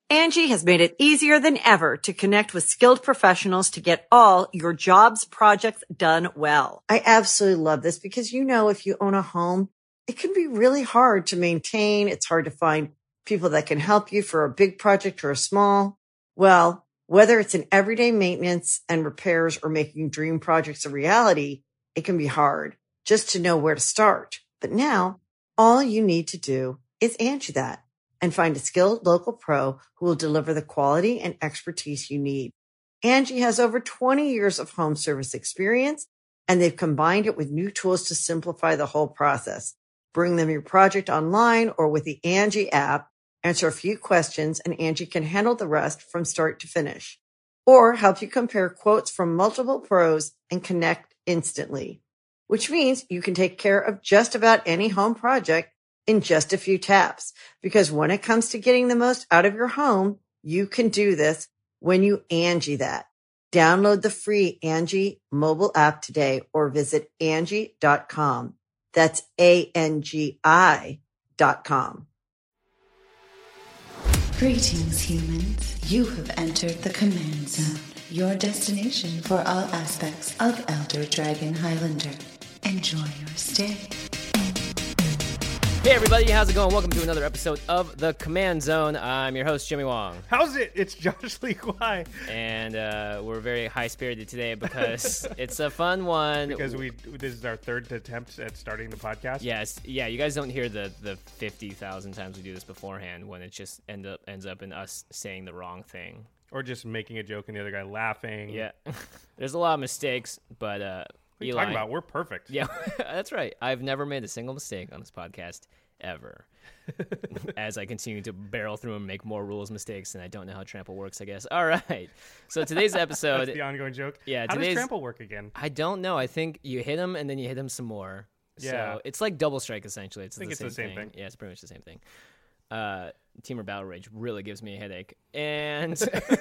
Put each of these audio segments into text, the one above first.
Angie has made it easier than ever to connect with skilled professionals to get all your jobs projects done well. I absolutely love this because, if you own a home, it can be really hard to maintain. It's hard to find people that can help you for a big project or a small. Well, whether it's in everyday maintenance and repairs or making dream projects a reality, it can be hard just to know where to start. But now all you need to do is Angie that and find a skilled local pro who will deliver the quality and expertise you need. Angie has over 20 years of home service experience, and they've combined it with new tools to simplify the whole process. Bring them your project online or with the Angie app, answer a few questions, and Angie can handle the rest from start to finish. Or help you compare quotes from multiple pros and connect instantly, which means you can take care of just about any home project in just a few taps. Because when it comes to getting the most out of your home, you can do this when you Angie that. Download the free Angie mobile app today or visit Angie.com. That's ANGI.com. Greetings, humans. You have entered the Command Zone, your destination for all aspects of Elder Dragon Highlander. Enjoy your stay. Hey everybody, how's it going? Welcome to another episode of The Command Zone. I'm your host, Jimmy Wong. How's it? It's Josh Lee Kwai. And we're very high-spirited today because it's a fun one. Because this is our third attempt at starting the podcast. Yes, yeah, you guys don't hear the 50,000 times we do this beforehand when it just ends up in us saying the wrong thing. Or just making a joke and the other guy laughing. Yeah, there's a lot of mistakes, but... What are you talking about? We're perfect. Yeah, that's right. I've never made a single mistake on this podcast, ever. As I continue to barrel through and make more rules mistakes, and I don't know how Trample works, I guess. All right. So today's episode... That's the ongoing joke? Yeah. How does Trample work again? I don't know. I think you hit him, and then you hit him some more. Yeah. So it's like Double Strike, essentially. I think it's the same thing. Yeah, it's pretty much the same thing. Team or Battle Rage really gives me a headache. And...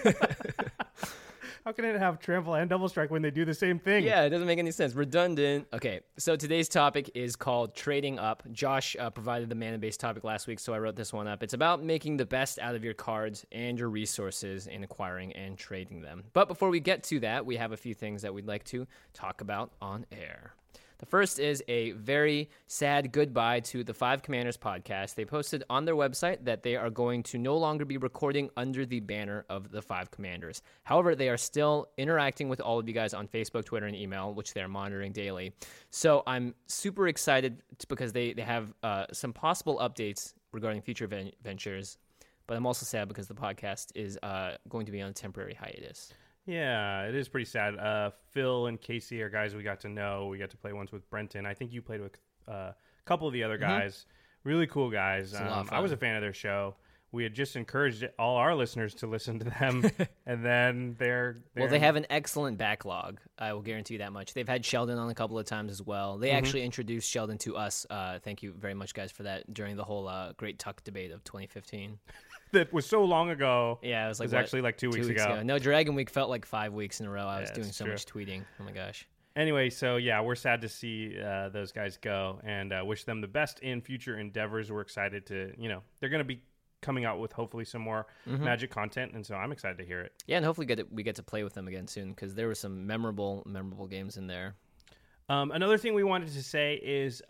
How can it have Trample and Double Strike when they do the same thing? Yeah, it doesn't make any sense. Redundant. Okay, so today's topic is called Trading Up. Josh provided the mana-based topic last week, so I wrote this one up. It's about making the best out of your cards and your resources in acquiring and trading them. But before we get to that, we have a few things that we'd like to talk about on air. The first is a very sad goodbye to the Five Commanders podcast. They posted on their website that they are going to no longer be recording under the banner of the Five Commanders. However, they are still interacting with all of you guys on Facebook, Twitter, and email, which they're monitoring daily. So I'm super excited because they have some possible updates regarding future ventures, but I'm also sad because the podcast is going to be on a temporary hiatus. Yeah, it is pretty sad. Phil and Casey are guys we got to know. We got to play once with Brenton. I think you played with a couple of the other guys. Really cool guys. I was a fan of their show. We had just encouraged all our listeners to listen to them, and then they're... Well, they have an excellent backlog. I will guarantee you that much. They've had Sheldon on a couple of times as well. They actually introduced Sheldon to us. Thank you very much, guys, for that during the whole Great Tuck debate of 2015. That was so long ago. Yeah, it was actually like 2 weeks ago. No, Dragon Week felt like 5 weeks in a row. I was doing so true. much tweeting. Oh my gosh. Anyway, so yeah, we're sad to see those guys go, and wish them the best in future endeavors. We're excited to, they're going to be coming out with hopefully some more Magic content, and so I'm excited to hear it. Yeah, and hopefully we get to play with them again soon because there were some memorable games in there. Another thing we wanted to say is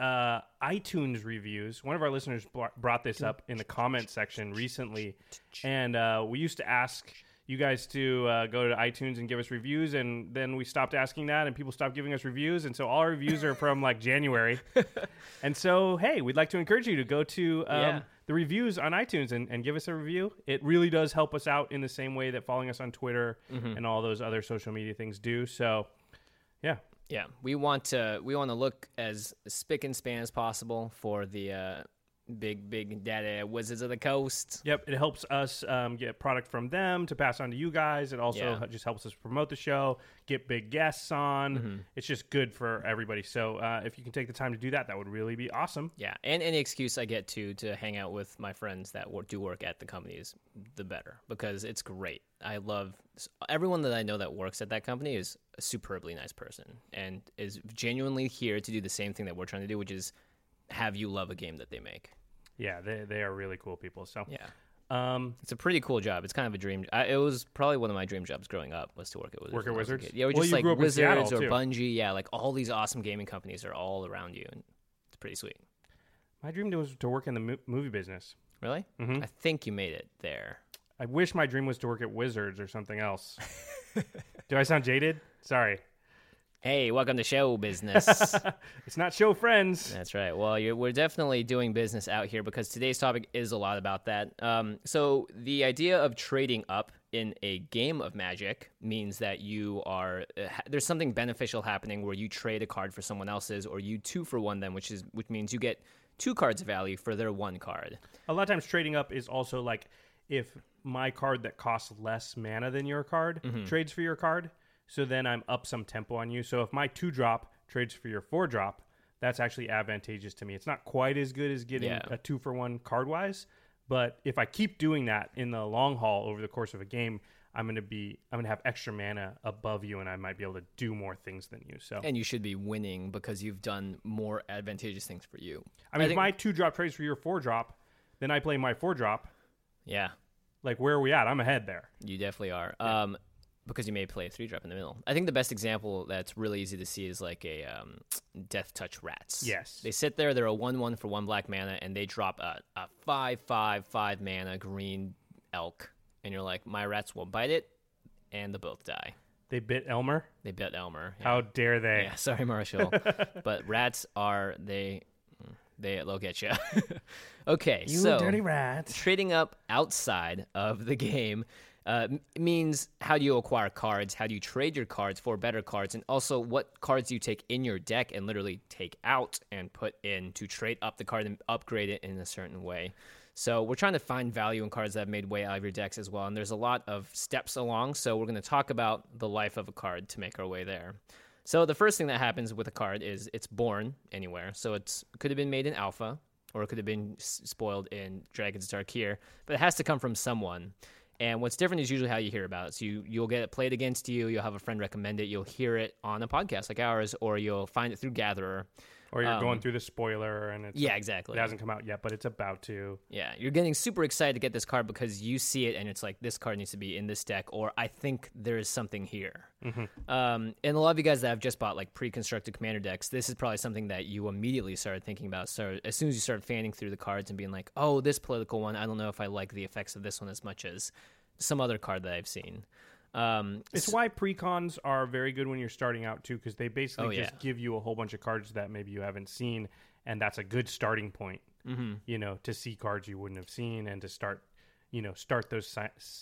iTunes reviews. One of our listeners brought this up in the comment section recently, and we used to ask you guys to go to iTunes and give us reviews, and then we stopped asking that, and people stopped giving us reviews, and so all our reviews are from like January. And so, hey, we'd like to encourage you to go to the reviews on iTunes and give us a review. It really does help us out in the same way that following us on Twitter and all those other social media things do. So, yeah. Yeah, we want to look as spick and span as possible for the big data Wizards of the Coast. Yep, it helps us get product from them to pass on to you guys. It also just helps us promote the show, get big guests on. It's just good for everybody. So if you can take the time to do that, that would really be awesome. Yeah, and any excuse I get to hang out with my friends that do work at the company is the better, because it's great. I love everyone that I know that works at that company is a superbly nice person and is genuinely here to do the same thing that we're trying to do, which is have you love a game that they make. Yeah, they are really cool people. So yeah. It's a pretty cool job. It's kind of a dream. It was probably one of my dream jobs growing up was to work at Wizards. Work at when I was a Wizards? kid. Yeah, we Well, just you like grew up in Wizards Seattle, or too. Bungie. Yeah, like all these awesome gaming companies are all around you, and it's pretty sweet. My dream was to work in the movie business. Really? I think you made it there. I wish my dream was to work at Wizards or something else. Do I sound jaded? Sorry. Hey, welcome to show business. It's not show friends. That's right. Well, we're definitely doing business out here because today's topic is a lot about that. So the idea of trading up in a game of Magic means that you are there's something beneficial happening where you trade a card for someone else's, or you 2-for-1 them, which means you get 2 cards of value for their 1 card. A lot of times trading up is also like if my card that costs less mana than your card trades for your card, so then I'm up some tempo on you. So if my 2-drop trades for your 4-drop, that's actually advantageous to me. It's not quite as good as getting a 2-for-1 card-wise, but if I keep doing that in the long haul over the course of a game, I'm gonna have extra mana above you, and I might be able to do more things than you. So, and you should be winning because you've done more advantageous things for you. I mean, if my 2-drop trades for your 4-drop, then I play my 4-drop. Yeah, like where are we at? I'm ahead there. You definitely are. Because you may play a 3-drop in the middle. I think the best example that's really easy to see is like a Death Touch Rats. Yes. They sit there, they're a 1/1 for 1 black mana, and they drop a 5/5 mana green elk. And you're like, my rats will bite it, and they'll both die. They bit Elmer? They bit Elmer. Yeah. How dare they? Yeah, sorry, Marshall. But rats they'll get you. Okay, You so dirty rats. trading up outside of the game means how do you acquire cards, how do you trade your cards for better cards, and also what cards do you take in your deck and literally take out and put in to trade up the card and upgrade it in a certain way. So we're trying to find value in cards that have made way out of your decks as well, and there's a lot of steps along, so we're going to talk about the life of a card to make our way there. So the first thing that happens with a card is it's born anywhere. So it could have been made in Alpha, or it could have been spoiled in Dragon's Dark here, but it has to come from someone. And what's different is usually how you hear about it. So you'll get it played against you, you'll have a friend recommend it, you'll hear it on a podcast like ours, or you'll find it through Gatherer. Or you're going through the spoiler and exactly. It hasn't come out yet, but it's about to. Yeah, you're getting super excited to get this card because you see it and it's like, this card needs to be in this deck, or I think there is something here. And a lot of you guys that have just bought like pre-constructed commander decks, this is probably something that you immediately started thinking about. So as soon as you start fanning through the cards and being like, oh, this political one, I don't know if I like the effects of this one as much as some other card that I've seen. It's why precons are very good when you're starting out too, because they basically just give you a whole bunch of cards that maybe you haven't seen, and that's a good starting point. To see cards you wouldn't have seen, and to start those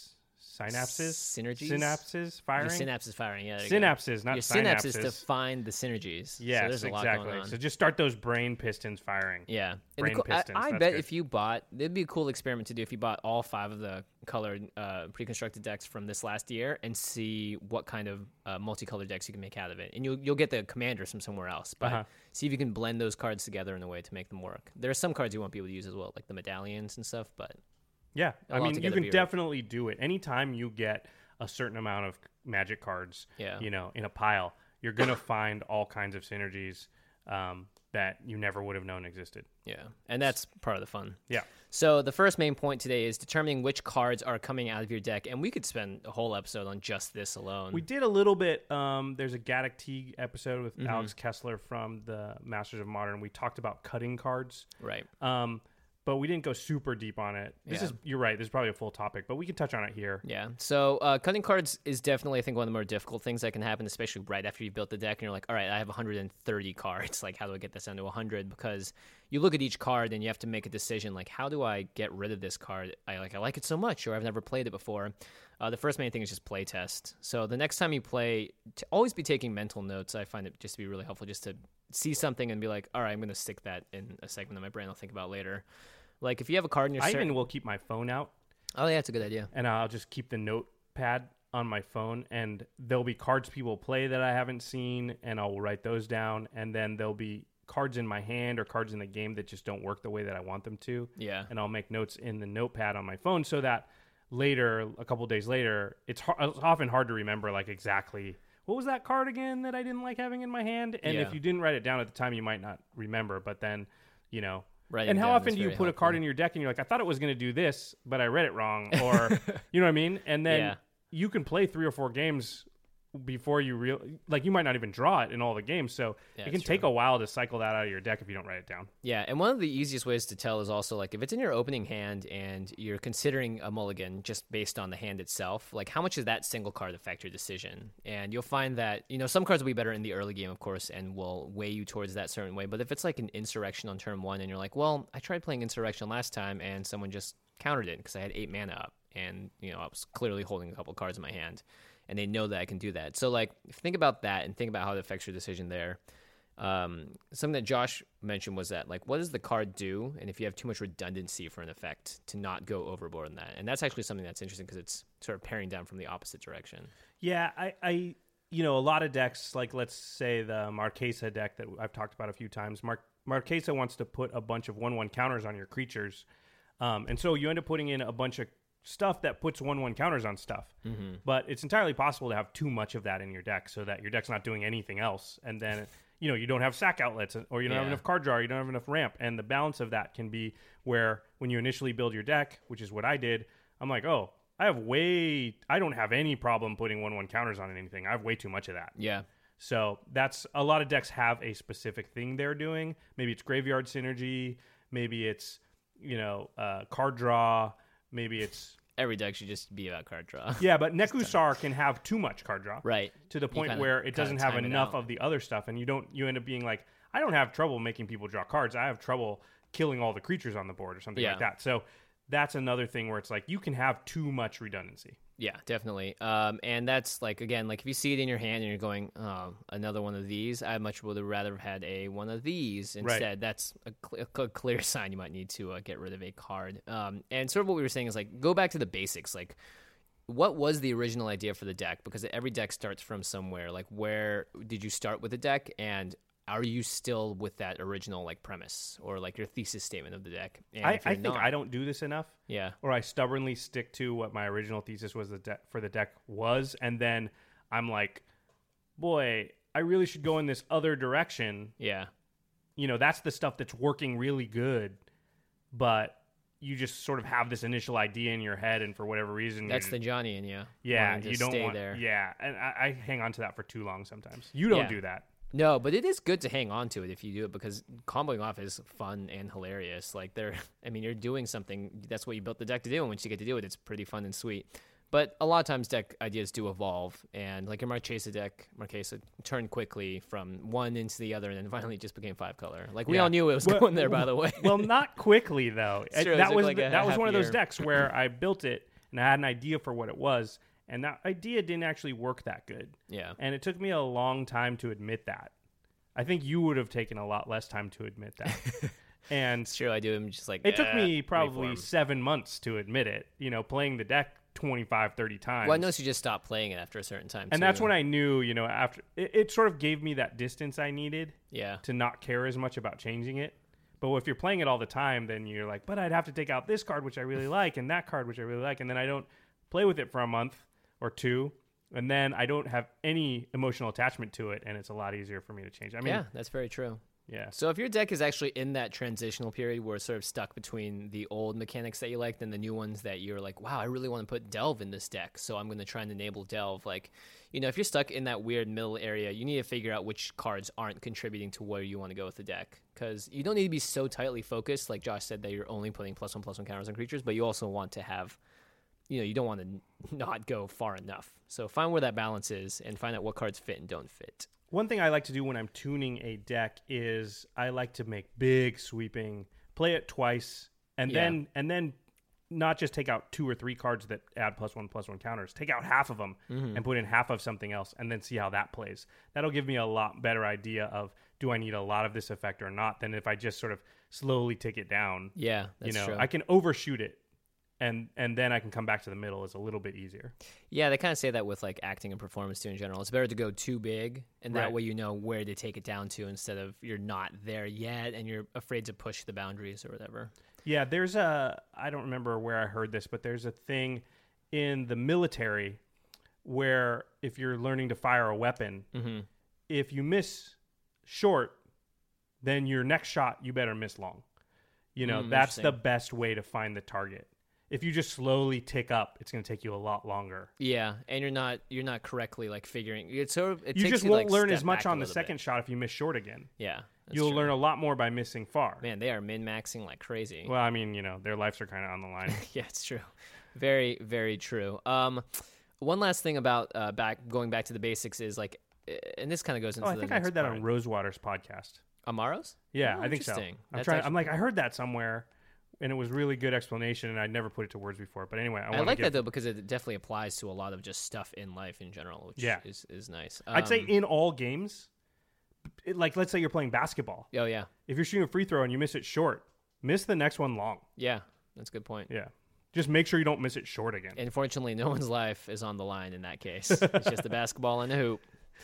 synapses firing. Your synapses firing, yeah. Synapses, not your synapses. synapses to find the synergies. Yes, so there's a lot exactly. going on. So just start those brain pistons firing. Yeah. Brain pistons. I that's bet good. if you bought, it'd be a cool experiment to do if you bought all 5 of the colored pre-constructed decks from this last year and see what kind of multicolored decks you can make out of it. And you'll get the commanders from somewhere else, but see if you can blend those cards together in a way to make them work. There are some cards you won't be able to use as well, like the medallions and stuff, but yeah, I mean, you can be definitely do it. Anytime you get a certain amount of Magic cards, in a pile, you're going to find all kinds of synergies that you never would have known existed. Yeah, and that's part of the fun. Yeah. So the first main point today is determining which cards are coming out of your deck, and we could spend a whole episode on just this alone. We did a little bit. There's a Gaddock Teague episode with Alex Kessler from the Masters of Modern. We talked about cutting cards. Right. But we didn't go super deep on it. You're right. This is probably a full topic, but we can touch on it here. Yeah. So cutting cards is definitely, I think, one of the more difficult things that can happen, especially right after you've built the deck and you're like, all right, I have 130 cards. Like, how do I get this down to 100? Because you look at each card and you have to make a decision, like, how do I get rid of this card? I like it so much, or I've never played it before. The first main thing is just play test. So the next time you play, to always be taking mental notes. I find it just to be really helpful just to see something and be like, all right, I'm going to stick that in a segment of my brain I'll think about later. Like, if you have a card in your I even will keep my phone out. Oh, yeah, that's a good idea. And I'll just keep the notepad on my phone, and there'll be cards people play that I haven't seen, and I'll write those down, and then there'll be cards in my hand or cards in the game that just don't work the way that I want them to. Yeah. And I'll make notes in the notepad on my phone so that later, a couple days later, it's often hard to remember, like, exactly what was that card again that I didn't like having in my hand? And if you didn't write it down at the time, you might not remember, but then, Writing And it how down often is do you very put a card helpful. in your deck and you're like, I thought it was going to do this, but I read it wrong, or you know what I mean? And then Yeah. you can play 3 or 4 games before you you might not even draw it in all the games, so Yeah, it can it's take true. a while to cycle that out of your deck if you don't write it down. Yeah, and one of the easiest ways to tell is also like if it's in your opening hand and you're considering a mulligan just based on the hand itself, like how much does that single card affect your decision? And you'll find that, some cards will be better in the early game, of course, and will weigh you towards that certain way. But if it's like an Insurrection on turn 1 and you're like, well, I tried playing Insurrection last time and someone just countered it because I had 8 mana up and, I was clearly holding a couple cards in my hand. And they know that I can do that. So, like, think about that and think about how it affects your decision there. Something that Josh mentioned was that, like, what does the card do? And if you have too much redundancy for an effect, to not go overboard in that. And that's actually something that's interesting because it's sort of paring down from the opposite direction. Yeah, I a lot of decks, like let's say the Marquesa deck that I've talked about a few times, Marquesa wants to put a bunch of 1/1 counters on your creatures. And so you end up putting in a bunch of stuff that puts 1/1 counters on stuff. Mm-hmm. But it's entirely possible to have too much of that in your deck so that your deck's not doing anything else. And then, you don't have sack outlets, or you don't have enough card draw, or you don't have enough ramp. And the balance of that can be where when you initially build your deck, which is what I did, I'm like, oh, I don't have any problem putting 1/1 counters on anything. I have way too much of that. Yeah. So that's a lot of decks have a specific thing they're doing. Maybe it's graveyard synergy. Maybe it's, card draw. Maybe it's... Every deck should just be about card draw. Yeah, but Nekusar can have too much card draw. Right. To the point kinda- where it doesn't have time it enough out. of the other stuff, and you end up being like, I don't have trouble making people draw cards. I have trouble killing all the creatures on the board or something Yeah. like that. So that's another thing where it's like you can have too much redundancy. Yeah, definitely. And that's like, again, like if you see it in your hand and you're going, oh, another one of these, I much would have rather have had one of these instead. That's a clear sign you might need to get rid of a card. And sort of what we were saying is like, go back to the basics. Like, what was the original idea for the deck? Because every deck starts from somewhere. Like, where did you start with the deck? And are you still with that original like premise or like your thesis statement of the deck? And I if you're think not- I don't do this enough. Yeah. Or I stubbornly stick to what my original thesis was for the deck was, and then I'm like, boy, I really should go in this other direction. Yeah. That's the stuff that's working really good, but you just sort of have this initial idea in your head, and for whatever reason, That's the Johnny in you. yeah, wanting to you don't stay want there. Yeah, and I hang on to that for too long sometimes. You don't Yeah. do that. No, but it is good to hang on to it if you do it because comboing off is fun and hilarious. Like you're doing something. That's what you built the deck to do, and once you get to do it, it's pretty fun and sweet. But a lot of times deck ideas do evolve, and like your Marquesa deck, turned quickly from one into the other, and then finally it just became 5-color. Like we Yeah. all knew it was Well- going there, by the way. Well, not quickly though. It's true. That It was took like a that was half one of those year. decks where I built it and I had an idea for what it was, and that idea didn't actually work that good. Yeah. And it took me a long time to admit that. I think you would have taken a lot less time to admit that. And It's true. I do. I'm just like it took me wait probably for 'em. 7 months to admit it, playing the deck 25, 30 times. Well, I noticed you just stopped playing it after a certain time. And too. that's when I knew, after it sort of gave me that distance I needed Yeah. to not care as much about changing it. But if you're playing it all the time, then you're like, but I'd have to take out this card, which I really like, and that card, which I really like. And then I don't play with it for a month or two. And then I don't have any emotional attachment to it. And it's a lot easier for me to change. I mean, yeah, that's very true. yeah. So if your deck is actually in that transitional period where it's sort of stuck between the old mechanics that you liked and the new ones that you're like, wow, I really want to put Delve in this deck, so I'm going to try and enable Delve. Like, if you're stuck in that weird middle area, you need to figure out which cards aren't contributing to where you want to go with the deck. Because you don't need to be so tightly focused, like Josh said, that you're only putting +1/+1 counters on creatures, but you also want to have, you don't want to not go far enough. So find where that balance is and find out what cards fit and don't fit. One thing I like to do when I'm tuning a deck is I like to make big sweeping, play it twice, and Yeah. then not just take out 2 or 3 cards that add +1/+1 counters. Take out half of them and put in half of something else, and then see how that plays. That'll give me a lot better idea of do I need a lot of this effect or not than if I just sort of slowly take it down. Yeah, that's true. I can overshoot it. And then I can come back to the middle is a little bit easier. Yeah, they kind of say that with like acting and performance too in general. It's better to go too big, and that Right. way you know where to take it down to instead of you're not there yet and you're afraid to push the boundaries or whatever. Yeah, I don't remember where I heard this, but there's a thing in the military where if you're learning to fire a weapon, if you miss short, then your next shot, you better miss long. That's the best way to find the target. If you just slowly tick up, it's going to take you a lot longer. Yeah, and you're not correctly like figuring. It you just won't learn as much on the second shot if you miss short again. Yeah, you'll learn a lot more by missing far. Man, they are min-maxing like crazy. Well, I mean, their lives are kind of on the line. Yeah, it's true. Very, very true. One last thing about going back to the basics is like, and this kind of goes into. I think I heard that on Rosewater's podcast. Amaros? Yeah, I think so. I'm like, I heard that somewhere. And it was really good explanation, and I'd never put it to words before. But anyway, I like that, though, because it definitely applies to a lot of just stuff in life in general, which is nice. I'd say in all games, like let's say you're playing basketball. Oh, yeah. If you're shooting a free throw and you miss it short, miss the next one long. Yeah, that's a good point. Yeah. Just make sure you don't miss it short again. Unfortunately, no one's life is on the line in that case. It's just a basketball and a hoop.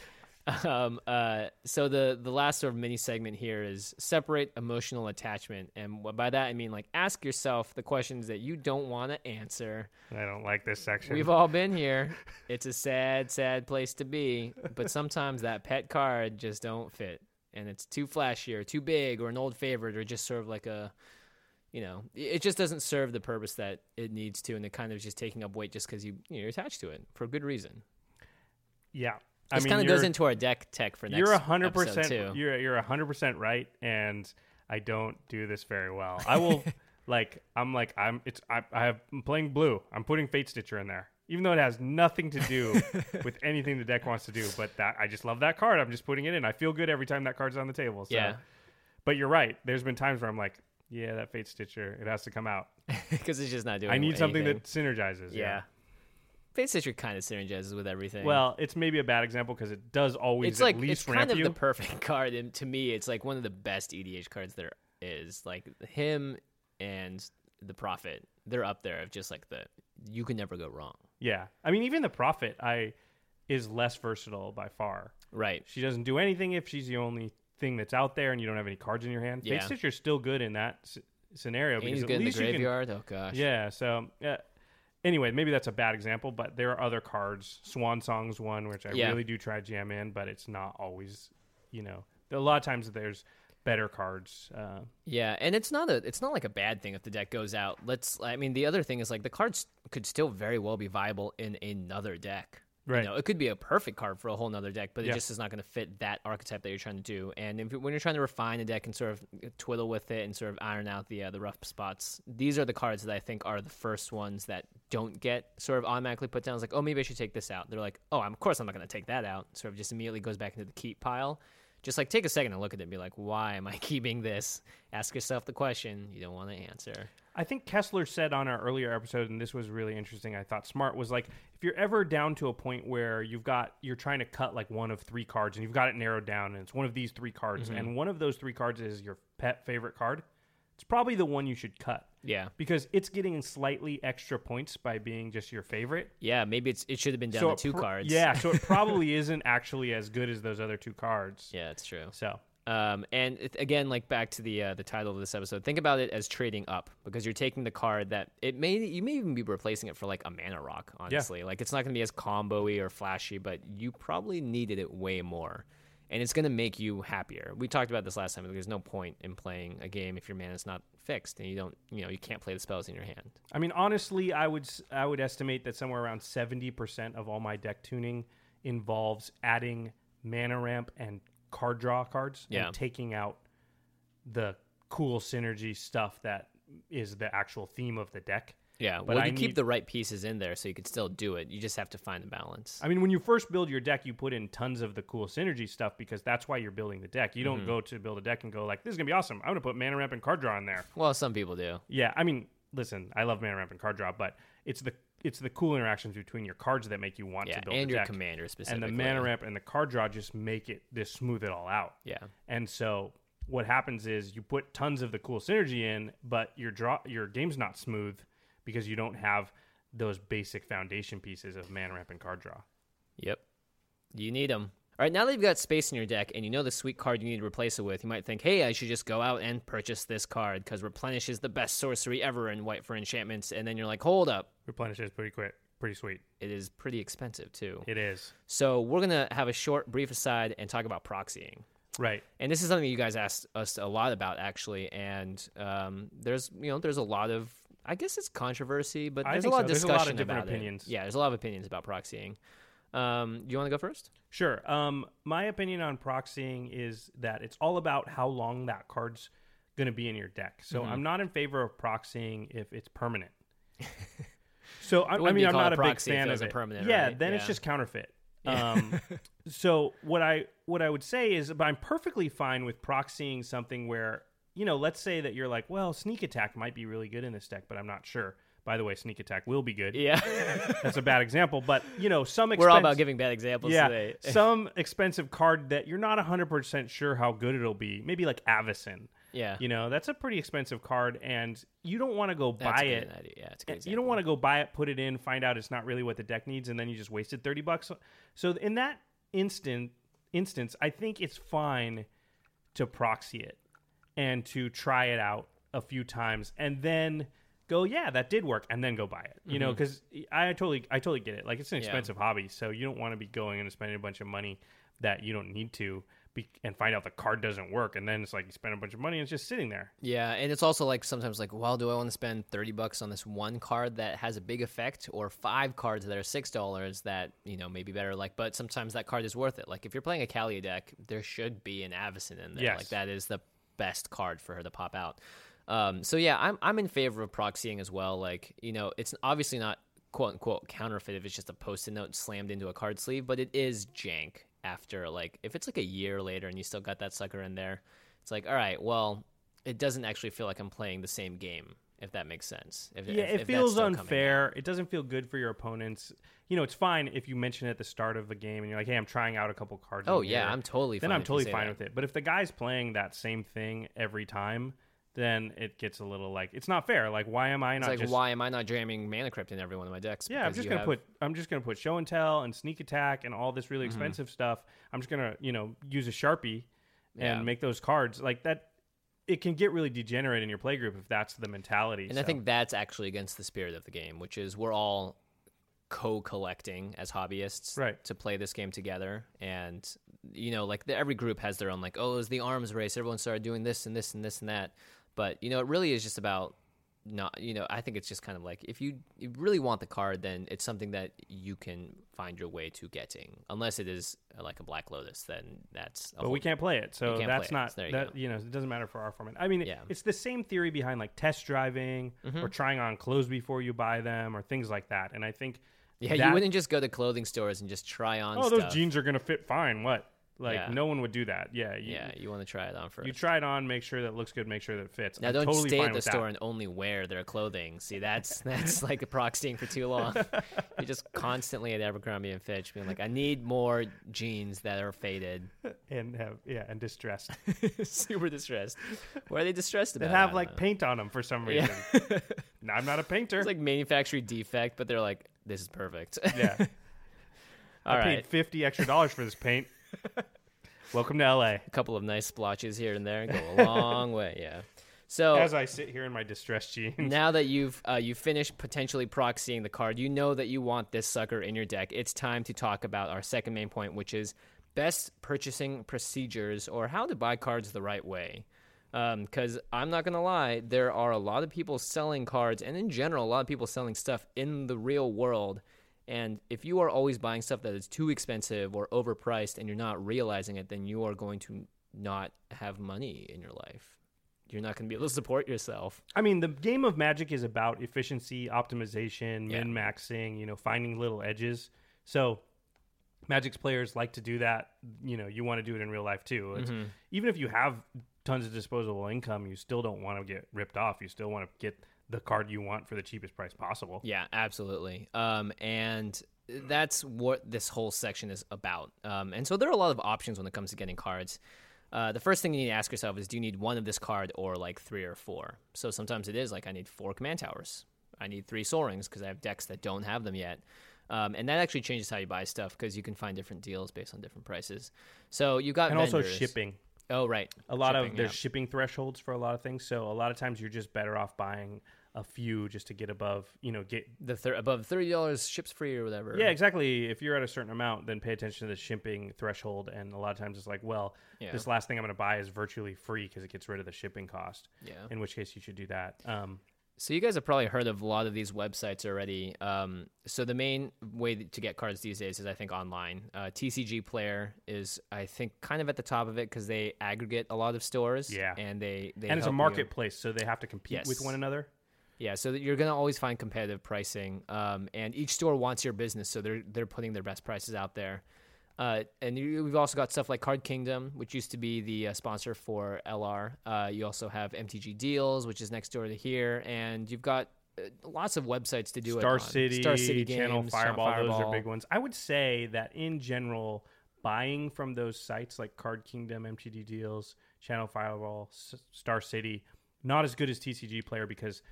So the last sort of mini segment here is separate emotional attachment, and by that I mean like ask yourself the questions that you don't want to answer. I don't like this section. We've all been here. It's a sad place to be, but sometimes that pet card just don't fit, and it's too flashy or too big or an old favorite or just sort of like a, it just doesn't serve the purpose that it needs to, and it kind of is just taking up weight just because you're attached to it for a good reason. Yeah. This kind of goes into our deck tech for next you're 100% too. You're 100% right, and I don't do this very well. I will I'm playing blue. I'm putting Fate Stitcher in there, even though it has nothing to do with anything the deck wants to do. But that I just love that card. I'm just putting it in. I feel good every time that card's on the table. So. Yeah. But you're right. There's been times where I'm like, yeah, that Fate Stitcher, it has to come out because it's just not doing. I need anything. something that synergizes. Yeah. Fate Stitcher kind of synergizes with everything. Well, it's maybe a bad example because it does always at least ramp you. It's kind of the perfect card, and to me, it's like one of the best EDH cards there is. Like him and the Prophet, they're up there of just like you can never go wrong. Yeah, I mean, even the Prophet, is less versatile by far. Right. She doesn't do anything if she's the only thing that's out there, and you don't have any cards in your hand. Yeah. Fate Stitcher's still good in that scenario. And because he's at good in the least graveyard. Oh gosh. Yeah. So. Anyway, maybe that's a bad example, but there are other cards. Swan Song's one, which I really do try to jam in, but it's not always, a lot of times there's better cards. Yeah, and it's not like a bad thing if the deck goes out. The other thing is like the cards could still very well be viable in another deck. Right. It could be a perfect card for a whole nother deck, but it just is not going to fit that archetype that you're trying to do. And when you're trying to refine a deck and sort of twiddle with it and sort of iron out the rough spots, these are the cards that I think are the first ones that don't get sort of automatically put down. It's like, oh, maybe I should take this out. They're like, oh, of course I'm not going to take that out. Sort of just immediately goes back into the keep pile. Just like take a second and look at it and be like, why am I keeping this? Ask yourself the question you don't want to answer. I think Kessler said on our earlier episode, and this was really interesting, I thought smart, was like, if you're ever down to a point where you're trying to cut like one of three cards and you've got it narrowed down and it's one of these three cards, and one of those three cards is your pet favorite card, it's probably the one you should cut. Yeah. Because it's getting slightly extra points by being just your favorite. Yeah, maybe it should have been down to two cards. Yeah, so it probably isn't actually as good as those other two cards. Yeah, it's true. So... and again, like back to the title of this episode, think about it as trading up because you're taking the card that you may even be replacing it for like a mana rock. Honestly, like it's not going to be as combo-y or flashy, but you probably needed it way more, and it's going to make you happier. We talked about this last time. There's no point in playing a game if your mana is not fixed and you can't play the spells in your hand. I mean, honestly, I would estimate that somewhere around 70% of all my deck tuning involves adding mana ramp and card draw cards and taking out the cool synergy stuff that is the actual theme of the deck. Yeah, but well, you keep the right pieces in there so you could still do it. You just have to find the balance. I mean, when you first build your deck, you put in tons of the cool synergy stuff because that's why you're building the deck. You don't go to build a deck and go like, this is going to be awesome. I'm going to put mana ramp and card draw in there. Well, some people do. Yeah, I mean, listen, I love mana ramp and card draw, but it's the cool interactions between your cards that make you want to build and the your deck. commander specifically. And the mana ramp and the card draw just make it, just smooth it all out. Yeah. And so what happens is you put tons of the cool synergy in, but your game's not smooth because you don't have those basic foundation pieces of mana ramp and card draw. Yep. You need them. All right, now that you've got space in your deck and you know the sweet card you need to replace it with, you might think, hey, I should just go out and purchase this card because Replenish is the best sorcery ever in White for enchantments. And then you're like, hold up. Replenish is pretty quick, pretty sweet. It is pretty expensive, too. It is. So we're going to have a short, brief aside and talk about proxying. Right. And this is something you guys asked us a lot about, actually. And there's a lot of, I guess it's controversy, but there's a lot of discussion there's a lot of different about opinions. it. Yeah, there's a lot of opinions about proxying. Do you want to go first? Sure. My opinion on proxying is that it's all about how long that card's going to be in your deck. So I'm not in favor of proxying if it's permanent. So I'm not a big fan of it. Permanent, yeah, right? then it's just counterfeit. So what I would say is, but I'm perfectly fine with proxying something where, let's say that you're like, well, Sneak Attack might be really good in this deck, but I'm not sure. By the way, Sneak Attack will be good. Yeah. That's a bad example, but We're all about giving bad examples today. Some expensive card that you're not 100% sure how good it'll be. Maybe like Avacyn. Yeah. That's a pretty expensive card, and you don't want to go buy it. Yeah, it's a good example. You don't want to go buy it, put it in, find out it's not really what the deck needs, and then you just wasted $30. So in that instance, I think it's fine to proxy it and to try it out a few times, and then go, yeah, that did work, and then go buy it. Because I totally get it. Like, it's an expensive hobby, so you don't want to be going and spending a bunch of money that you don't need to and find out the card doesn't work, and then it's like you spend a bunch of money and it's just sitting there. Yeah, and it's also like sometimes like, well, do I want to spend $30 on this one card that has a big effect, or 5 cards that are $6 that may be better? Like, but sometimes that card is worth it. Like if you're playing a Kalia deck, there should be an Avacyn in there. Yes. Like that is the best card for her to pop out. So yeah, I'm in favor of proxying as well. Like, it's obviously not quote unquote counterfeit if it's just a post-it note slammed into a card sleeve, but it is jank after, like, if it's like a year later and you still got that sucker in there, it's like, all right, well, it doesn't actually feel like I'm playing the same game, if that makes sense. It feels unfair. It doesn't feel good for your opponents. It's fine if you mention it at the start of a game and you're like, hey, I'm trying out a couple cards. Oh yeah, I'm totally fine. Then I'm totally fine with it. But if the guy's playing that same thing every time, then it gets a little like, it's not fair. Like, why am I not? It's like, why am I not jamming Mana Crypt in every one of my decks? Yeah, I'm just gonna put Show and Tell and Sneak Attack and all this really expensive stuff. I'm just gonna use a Sharpie and make those cards like that. It can get really degenerate in your playgroup if that's the mentality. And I think that's actually against the spirit of the game, which is we're all co-collecting as hobbyists, right, to play this game together. And like every group has their own, like, oh, it was the arms race, everyone started doing this and this and this and that. But it really is just about not. I think it's just kind of like, if you really want the card, then it's something that you can find your way to getting. Unless it is like a Black Lotus, then that's. But we can't play it, so that's not. So that it doesn't matter for our format. I mean, it's the same theory behind like test driving or trying on clothes before you buy them or things like that. And I think. Yeah, you wouldn't just go to clothing stores and just try on stuff. Those jeans are going to fit fine. What? Like, no one would do that. Yeah. You want to try it on first. You try it on, make sure that it looks good, make sure that it fits. Now, don't totally stay at the store and only wear their clothing. See, that's like a proxying for too long. You're just constantly at Abercrombie and Fitch being like, I need more jeans that are faded. And distressed. Super distressed. What are they distressed about? They have like paint on them for some reason. Yeah. No, I'm not a painter. It's like manufacturing defect, but they're like, this is perfect. Yeah. I paid $50 extra for this paint. Welcome to LA. A couple of nice splotches here and there go a long way. Yeah. So as I sit here in my distressed jeans, now that you've finished potentially proxying the card, you know that you want this sucker in your deck. It's time to talk about our second main point, which is best purchasing procedures, or how to buy cards the right way. Because I'm not gonna lie, there are a lot of people selling cards, and in general, a lot of people selling stuff in the real world. And if you are always buying stuff that is too expensive or overpriced and you're not realizing it, then you are going to not have money in your life. You're not going to be able to support yourself. I mean, the game of Magic is about efficiency, optimization, min-maxing, finding little edges. So Magic's players like to do that. You want to do it in real life too. Even if you have tons of disposable income, you still don't want to get ripped off. You still want to get the card you want for the cheapest price possible. Yeah, absolutely. And that's what this whole section is about. And so there are a lot of options when it comes to getting cards. The first thing you need to ask yourself is, do you need one of this card or like 3 or 4? So sometimes it is like, I need 4 Command Towers. I need 3 Sol Rings because I have decks that don't have them yet. And that actually changes how you buy stuff because you can find different deals based on different prices. So you got vendors. Also shipping. Oh, right. There's shipping thresholds for a lot of things. So a lot of times you're just better off buying a few just to get above, get The above $30 ships free or whatever. Yeah, exactly. If you're at a certain amount, then pay attention to the shipping threshold. And a lot of times it's like, well, this last thing I'm going to buy is virtually free because it gets rid of the shipping cost. Yeah. In which case you should do that. So you guys have probably heard of a lot of these websites already. So the main way to get cards these days is, I think, online. TCG Player is, I think, kind of at the top of it because they aggregate a lot of stores. Yeah. And and it's a marketplace, so they have to compete with one another. Yeah, so you're going to always find competitive pricing, and each store wants your business, so they're putting their best prices out there. And we've also got stuff like Card Kingdom, which used to be the sponsor for LR. You also have MTG Deals, which is next door to here, and you've got lots of websites to do Star it on. City, Star City Games, Channel Fireball, those are big ones. I would say that in general, buying from those sites like Card Kingdom, MTG Deals, Channel Fireball, Star City, not as good as TCG Player because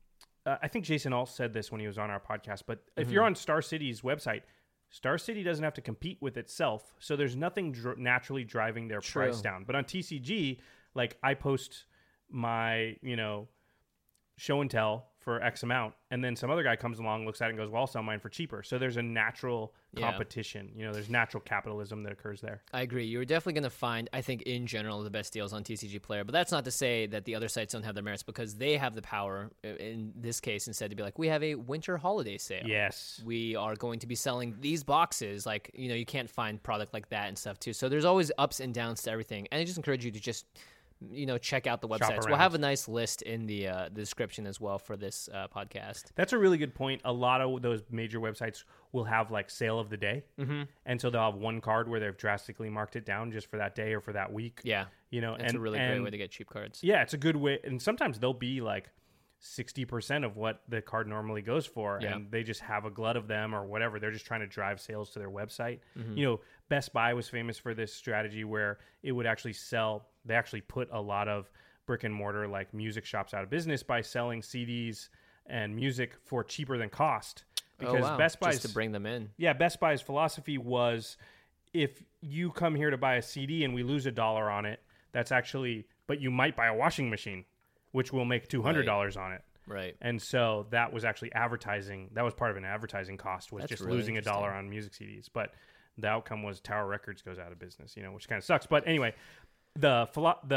I think Jason Alt said this when he was on our podcast, but if you're on Star City's website, Star City doesn't have to compete with itself, so there's nothing naturally driving their price down. But on TCG, like I post my, show and tell for X amount, and then some other guy comes along, looks at it, and goes, well, I'll sell mine for cheaper. So there's a natural competition. There's natural capitalism that occurs there. I agree. You're definitely going to find, I think, in general, the best deals on TCG Player. But that's not to say that the other sites don't have their merits, because they have the power, in this case, instead to be like, we have a winter holiday sale. Yes. We are going to be selling these boxes. Like, you can't find product like that and stuff, too. So there's always ups and downs to everything. And I just encourage you to just check out the websites. We'll have a nice list in the description as well for this podcast. That's a really good point. A lot of those major websites will have like sale of the day. And so they'll have one card where they've drastically marked it down just for that day or for that week. Yeah. It's a really great way to get cheap cards. Yeah, it's a good way. And sometimes they'll be like 60% of what the card normally goes for, and they just have a glut of them or whatever. They're just trying to drive sales to their website. Best Buy was famous for this strategy where it would actually sell. They actually put a lot of brick and mortar like music shops out of business by selling CDs and music for cheaper than cost. Because Best Buy's, just to bring them in. Yeah, Best Buy's philosophy was, if you come here to buy a CD and we lose $1 on it, that's actually, but you might buy a washing machine, which will make $200 on it. Right. And so that was actually advertising. That was part of an advertising cost, was just really losing $1 on music CDs. But the outcome was Tower Records goes out of business, which kind of sucks. But anyway, the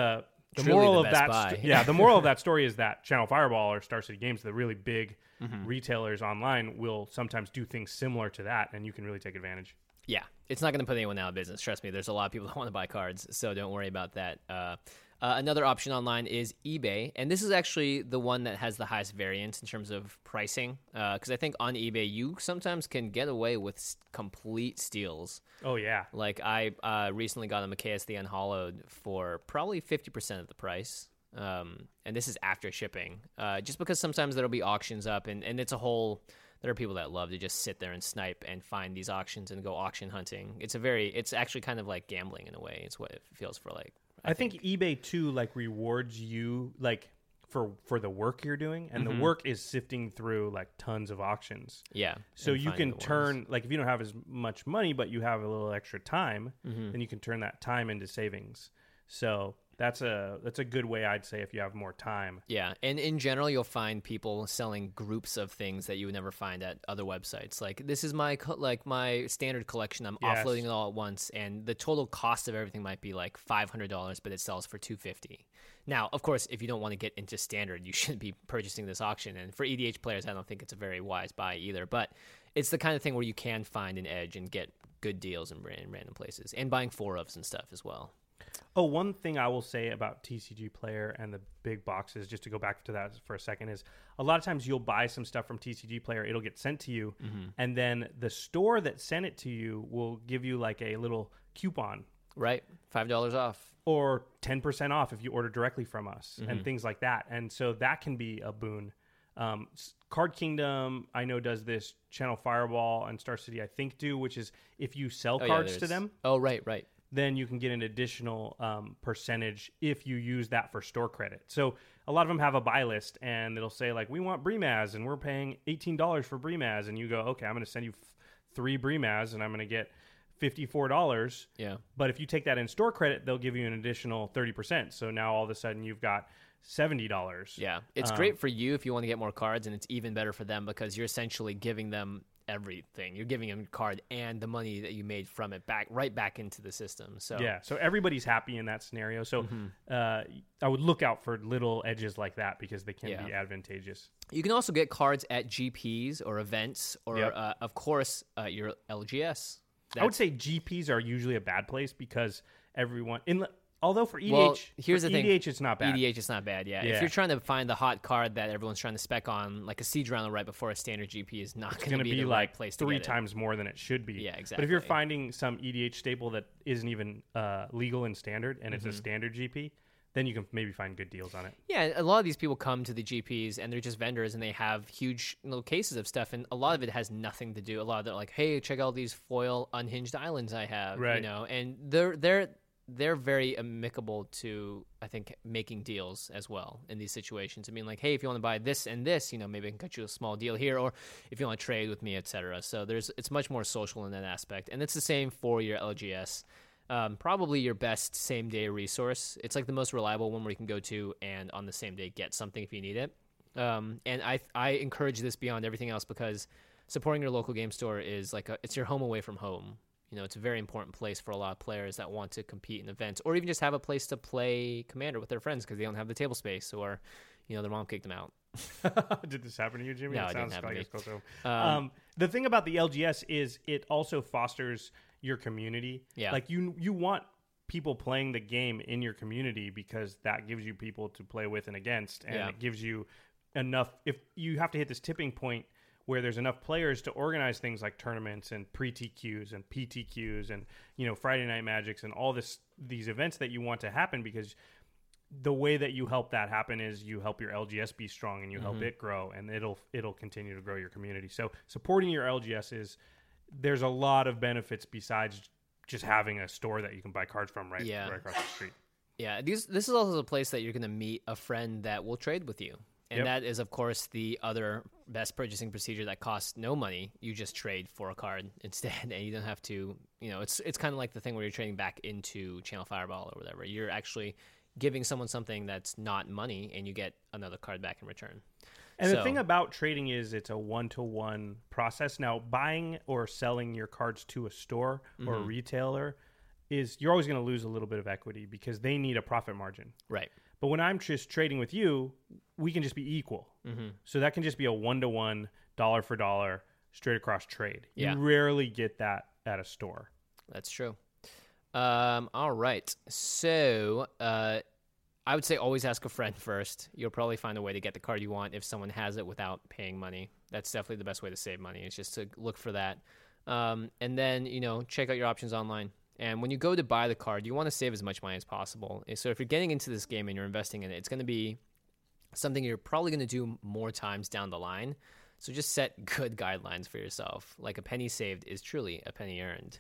moral of that, the moral of that story is that Channel Fireball or Star City Games, the really big retailers online, will sometimes do things similar to that, and you can really take advantage. Yeah, it's not going to put anyone out of business. Trust me, there's a lot of people that want to buy cards, so don't worry about that. Another option online is eBay, and this is actually the one that has the highest variance in terms of pricing, because I think on eBay you sometimes can get away with complete steals. Oh, yeah. Like I recently got a Mikaeus the Unhallowed for probably 50% of the price, and this is after shipping, just because sometimes there'll be auctions up, and it's a whole... There are people that love to just sit there and snipe and find these auctions and go auction hunting. It's actually kind of like gambling in a way. It's what it feels for like. I think eBay too, like, rewards you like for the work you're doing, and the work is sifting through like tons of auctions. Yeah. So you can turn, like, if you don't have as much money but you have a little extra time, then you can turn that time into savings. So that's a good way, I'd say, if you have more time. Yeah, and in general, you'll find people selling groups of things that you would never find at other websites. Like, this is my standard collection. I'm offloading it all at once, and the total cost of everything might be like $500, but it sells for $250. Now, of course, if you don't want to get into standard, you shouldn't be purchasing this auction. And for EDH players, I don't think it's a very wise buy either. But it's the kind of thing where you can find an edge and get good deals in random places, and buying 4-ofs and stuff as well. Oh, one thing I will say about TCG Player and the big boxes, just to go back to that for a second, is a lot of times you'll buy some stuff from TCG Player, it'll get sent to you, and then the store that sent it to you will give you like a little coupon. Right, $5 off. Or 10% off if you order directly from us, and things like that. And so that can be a boon. Card Kingdom, I know, does this. Channel Fireball and Star City, I think, do, which is if you sell cards to them. Oh, right. Then you can get an additional percentage if you use that for store credit. So a lot of them have a buy list, and it'll say, like, we want Brimaz, and we're paying $18 for Brimaz. And you go, okay, I'm going to send you 3 Brimaz, and I'm going to get $54. Yeah. But if you take that in store credit, they'll give you an additional 30%. So now all of a sudden you've got $70. Yeah, it's great for you if you want to get more cards, and it's even better for them because you're essentially giving them everything. You're giving them your card and the money that you made from it right back into the system. So yeah, so everybody's happy in that scenario. So I would look out for little edges like that because they can be advantageous. You can also get cards at GPs or events or, of course, your LGS. I would say GPs are usually a bad place because everyone although for EDH, well, here's the thing. EDH it's not bad. EDH it's not bad, yeah. If you're trying to find the hot card that everyone's trying to spec on, like a siege round right before a standard GP is not going to be the like right place to three get it. times more than it should be. Yeah, exactly. But if you're finding some EDH staple that isn't even legal in standard and it's a standard GP, then you can maybe find good deals on it. Yeah, a lot of these people come to the GPs and they're just vendors and they have huge cases of stuff, and a lot of it has nothing to do. A lot of it like, hey, check out these foil unhinged islands I have, right. And they're very amicable to, I think, making deals as well in these situations. I mean, like, hey, if you want to buy this and this, maybe I can cut you a small deal here, or if you want to trade with me, etc. So it's much more social in that aspect, and it's the same for your LGS. Probably your best same-day resource. It's like the most reliable one where you can go to and on the same day get something if you need it. And I encourage this beyond everything else because supporting your local game store is like it's your home away from home. It's a very important place for a lot of players that want to compete in events or even just have a place to play Commander with their friends because they don't have the table space or, their mom kicked them out. Did this happen to you, Jimmy? No, it didn't sounds happen like to me. it's the thing about the LGS is it also fosters your community. Yeah. Like you want people playing the game in your community because that gives you people to play with and against, and it gives you enough. If you have to hit this tipping point where there's enough players to organize things like tournaments and pre-TQs and PTQs and Friday Night Magics and all these events that you want to happen, because the way that you help that happen is you help your LGS be strong and you help it grow, and it'll continue to grow your community. So supporting your LGS there's a lot of benefits besides just having a store that you can buy cards from right across the street. Yeah, this is also a place that you're going to meet a friend that will trade with you. And that is, of course, the other best purchasing procedure that costs no money. You just trade for a card instead, and you don't have to, it's kind of like the thing where you're trading back into Channel Fireball or whatever. You're actually giving someone something that's not money, and you get another card back in return. And the thing about trading is it's a one-to-one process. Now, buying or selling your cards to a store or a retailer you're always going to lose a little bit of equity because they need a profit margin. Right. But when I'm just trading with you, we can just be equal. So that can just be a one-to-one, dollar for dollar, straight across trade. Yeah. You rarely get that at a store. That's true. All right. So I would say always ask a friend first. You'll probably find a way to get the card you want if someone has it without paying money. That's definitely the best way to save money, is just to look for that. And then, check out your options online. And when you go to buy the card, you want to save as much money as possible. So if you're getting into this game and you're investing in it, it's going to be something you're probably going to do more times down the line. So just set good guidelines for yourself. Like a penny saved is truly a penny earned.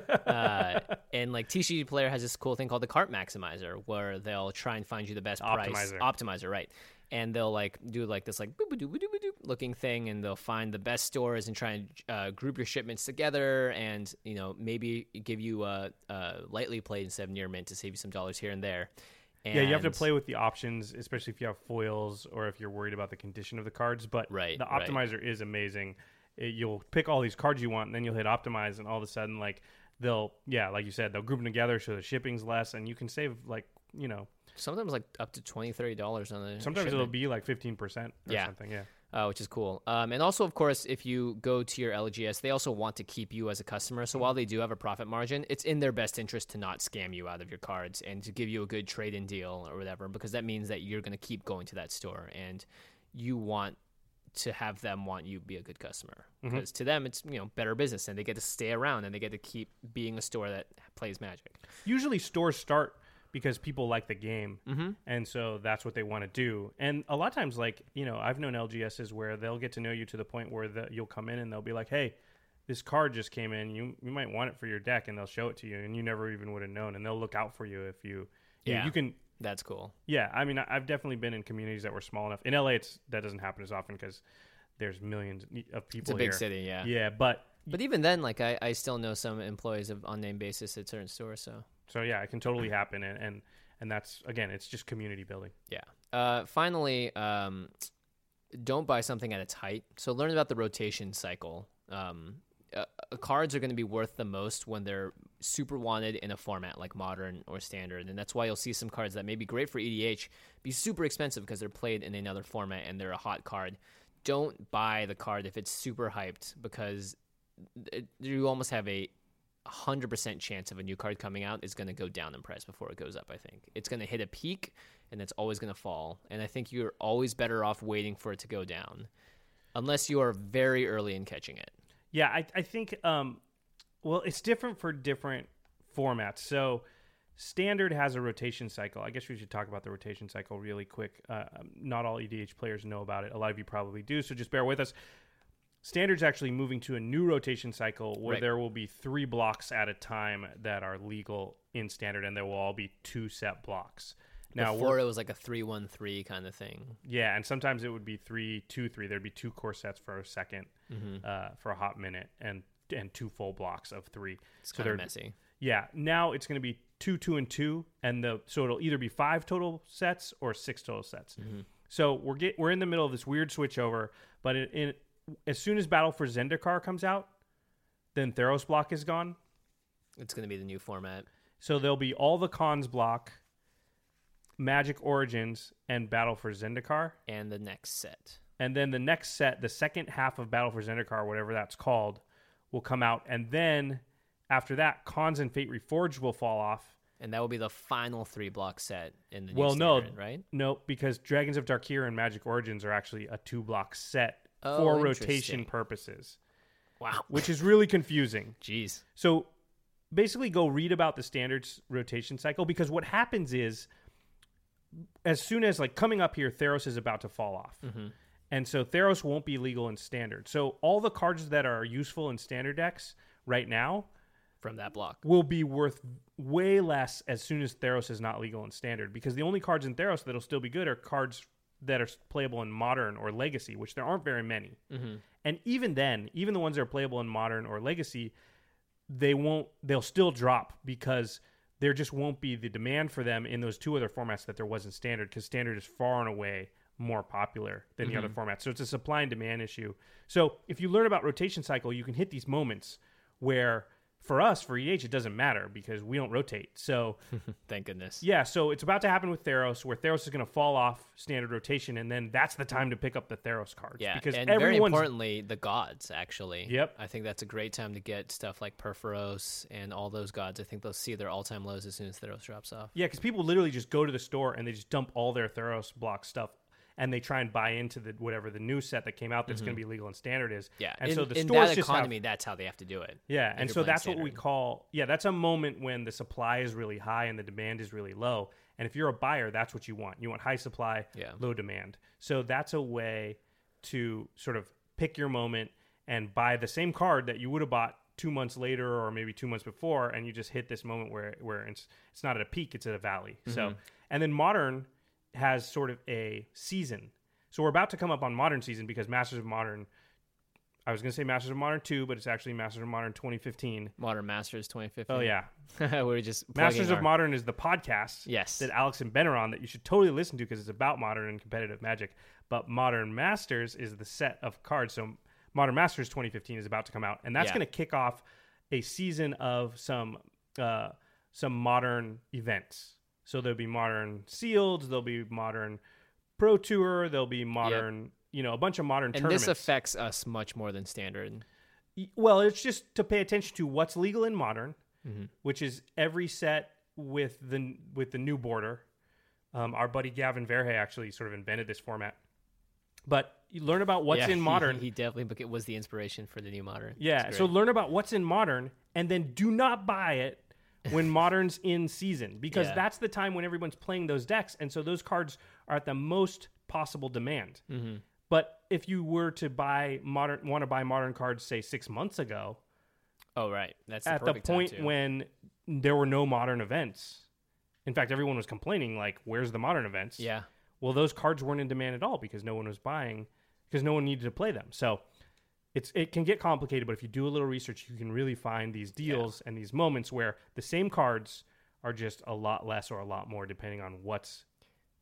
And like TCG Player has this cool thing called the Cart Maximizer, where they'll try and find you the best price. Optimizer, right. And they'll like do like this like boop-a-doop-a-doop-a-doop looking thing, and they'll find the best stores and try and group your shipments together, and maybe give you a lightly played instead of near mint to save you some dollars here and there. And you have to play with the options, especially if you have foils or if you're worried about the condition of the cards. But the optimizer is amazing. You'll pick all these cards you want, and then you'll hit optimize, and all of a sudden, like like you said, they'll group them together so the shipping's less, and you can save sometimes like up to $20-$30 on the sometimes shipment. It'll be like 15% or something. Which is cool. And also, of course, if you go to your LGS, they also want to keep you as a customer. So while they do have a profit margin, it's in their best interest to not scam you out of your cards and to give you a good trade-in deal or whatever, because that means that you're going to keep going to that store, and you want to have them want you to be a good customer, because to them it's better business, and they get to stay around and they get to keep being a store that plays Magic. Usually stores start because people like the game, and so that's what they want to do. And a lot of times, I've known LGSs where they'll get to know you to the point where you'll come in and they'll be like, hey, this card just came in, you might want it for your deck, and they'll show it to you, and you never even would have known, and they'll look out for you if you can. That's cool. Yeah, I mean, I've definitely been in communities that were small enough. In LA, that doesn't happen as often because there's millions of people. It's a big city, yeah. Yeah, but even then, I still know some employees of unnamed basis at certain stores. So yeah, it can totally happen, and that's, again, it's just community building. Yeah. Finally, don't buy something at its height. So learn about the rotation cycle. Cards are going to be worth the most when they're super wanted in a format like Modern or Standard, and that's why you'll see some cards that may be great for EDH be super expensive because they're played in another format and they're a hot card. Don't buy the card if it's super hyped, because you almost have a 100% chance of a new card coming out is going to go down in price before it goes up. I think it's going to hit a peak and it's always going to fall, and I think you're always better off waiting for it to go down unless you are very early in catching it. Yeah, I think, well, it's different for different formats. So Standard has a rotation cycle. I guess we should talk about the rotation cycle really quick. Not all EDH players know about it. A lot of you probably do, so just bear with us. Standard's actually moving to a new rotation cycle where there will be 3 blocks at a time that are legal in Standard, and there will all be 2 set blocks. Now, before it was like a 3-1-3 kind of thing. Yeah, and sometimes it would be 3-2-3. There'd be 2 core sets for a second, for a hot minute, and 2 full blocks of 3. It's kind of messy. Yeah, now it's going to be 2, 2, and 2, so it'll either be 5 total sets or 6 total sets. So we're in the middle of this weird switchover, but as soon as Battle for Zendikar comes out, then Theros block is gone. It's going to be the new format. So there'll be all the Khans block, Magic Origins, and Battle for Zendikar. And the next set. And then the next set, the second half of Battle for Zendikar, whatever that's called, will come out. And then after that, Khans and Fate Reforged will fall off. And that will be the final 3-block set in the new Standard, right? No, because Dragons of Darkir and Magic Origins are actually a 2-block set for rotation purposes. Wow. Which is really confusing. Jeez. So basically go read about the Standard's rotation cycle, because what happens is, as soon as, like, coming up here, Theros is about to fall off. And so Theros won't be legal in Standard. So all the cards that are useful in Standard decks right now from that block will be worth way less as soon as Theros is not legal in Standard, because the only cards in Theros that'll still be good are cards that are playable in Modern or Legacy, which there aren't very many. And even then, even the ones that are playable in Modern or Legacy, they'll still drop, because there just won't be the demand for them in those 2 other formats that there was in Standard, because Standard is far and away more popular than the other formats. So it's a supply and demand issue. So if you learn about rotation cycle, you can hit these moments where, for us, for EDH, it doesn't matter because we don't rotate. So thank goodness. Yeah, so it's about to happen with Theros, where Theros is going to fall off Standard rotation, and then that's the time to pick up the Theros cards. Yeah, because and very importantly, the gods, actually. Yep. I think that's a great time to get stuff like Perforos and all those gods. I think they'll see their all-time lows as soon as Theros drops off. Yeah, because people literally just go to the store and they just dump all their Theros block stuff, and they try and buy into whatever the new set that came out that's going to be legal in Standard is. Yeah, and so the in stores that just economy, that's how they have to do it. Yeah, and so that's Standard. what we call, that's a moment when the supply is really high and the demand is really low. And if you're a buyer, that's what you want. You want high supply, low demand. So that's a way to sort of pick your moment and buy the same card that you would have bought 2 months later or maybe 2 months before, and you just hit this moment where it's not at a peak, it's at a valley. So, and then Modern has sort of a season. So we're about to come up on Modern season, because Masters of Modern, I was going to say Masters of Modern 2, but it's actually Masters of Modern 2015. Modern Masters 2015. Oh, yeah. We're just Masters of Modern is the podcast yes. that Alex and Ben are on that you should totally listen to, because it's about Modern and competitive Magic. But Modern Masters is the set of cards. So Modern Masters 2015 is about to come out, and that's going to kick off a season of some Modern events. So there'll be Modern Sealed, there'll be Modern Pro Tour, there'll be Modern, a bunch of Modern tournaments. And this affects us much more than Standard. Well, it's just to pay attention to what's legal in Modern, which is every set with the new border. Our buddy Gavin Verhey actually sort of invented this format. But you learn about what's in Modern. He definitely was the inspiration for the new Modern. Yeah, so learn about what's in Modern, and then do not buy it when Modern's in season, because that's the time when everyone's playing those decks, and so those cards are at the most possible demand. But if you were to want to buy Modern cards, say 6 months ago, that's at the point when there were no Modern events. In fact, everyone was complaining, like, "Where's the Modern events?" Yeah. Well, those cards weren't in demand at all because no one was buying, because no one needed to play them. So it can get complicated, but if you do a little research, you can really find these deals and these moments where the same cards are just a lot less or a lot more depending on what's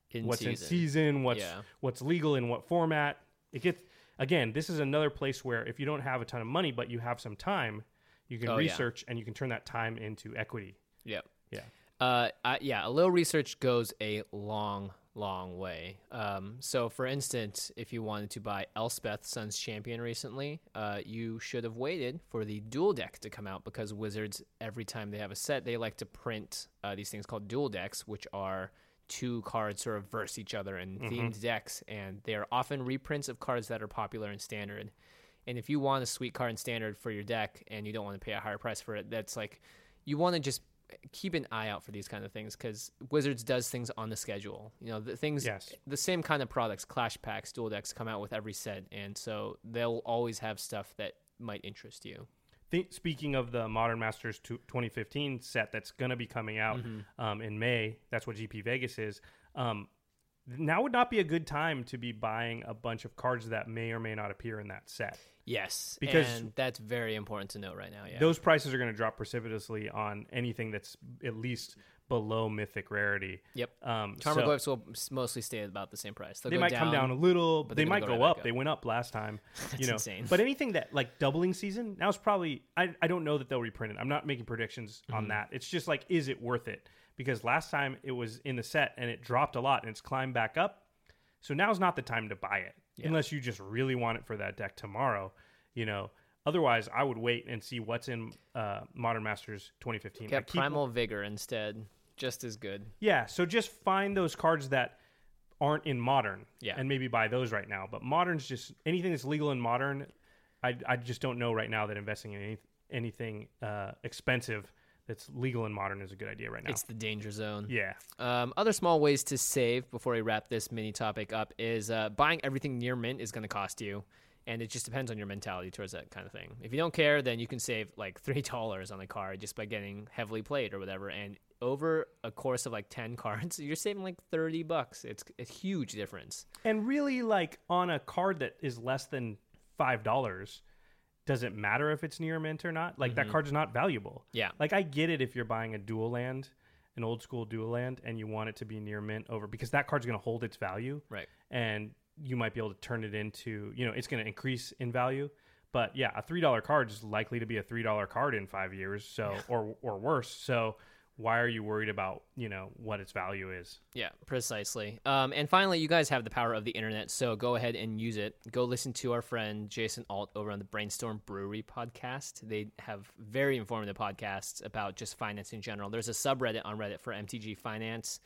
what's in season, what's legal in what format. It gets, again, this is another place where if you don't have a ton of money but you have some time, you can research and you can turn that time into equity. Yep. Yeah. A little research goes a long way. So for instance, if you wanted to buy Elspeth Sun's Champion recently, you should have waited for the dual deck to come out, because Wizards, every time they have a set, they like to print these things called dual decks, which are 2 cards sort of verse each other in themed decks, and they are often reprints of cards that are popular in Standard. And if you want a sweet card in Standard for your deck and you don't want to pay a higher price for it, that's like, you want to just keep an eye out for these kind of things, because Wizards does things on the schedule. You know, the things, the same kind of products, Clash Packs, dual decks, come out with every set, and so they'll always have stuff that might interest you. Speaking of the Modern Masters 2015 set that's going to be coming out in May, that's what GP Vegas is. Now would not be a good time to be buying a bunch of cards that may or may not appear in that set. Yes, because and that's very important to note right now. Yeah, those prices are going to drop precipitously on anything that's at least below mythic rarity. Yep. Tarmogoyfs will mostly stay at about the same price. They might come down a little, but they might go up. They went up last time. That's insane. But anything that like doubling season, now is probably, I don't know that they'll reprint it. I'm not making predictions on that. It's just like, is it worth it? Because last time it was in the set and it dropped a lot and it's climbed back up. So now's not the time to buy it unless you just really want it for that deck tomorrow. Otherwise, I would wait and see what's in Modern Masters 2015. Get Primal Vigor instead. Just as good. Yeah, so just find those cards that aren't in Modern and maybe buy those right now. But Modern's just, anything that's legal in Modern, I just don't know right now that investing in anything expensive that's legal in Modern is a good idea right now. It's the danger zone. Yeah. Other small ways to save before we wrap this mini topic up is buying everything near mint is going to cost you. And it just depends on your mentality towards that kind of thing. If you don't care, then you can save like $3 on a card just by getting heavily played or whatever. And over a course of like 10 cards, you're saving like $30. It's a huge difference. And really, like on a card that is less than $5, does it matter if it's near mint or not? Like that card's not valuable. Yeah. Like I get it if you're buying a dual land, an old school dual land, and you want it to be near mint over, because that card's going to hold its value. Right. And you might be able to turn it into, it's going to increase in value. But yeah, a $3 card is likely to be a $3 card in 5 years, so or worse. So why are you worried about, what its value is? Yeah, precisely. And finally, you guys have the power of the internet, so go ahead and use it. Go listen to our friend Jason Alt over on the Brainstorm Brewery podcast. They have very informative podcasts about just finance in general. There's a subreddit on Reddit for MTG Finance.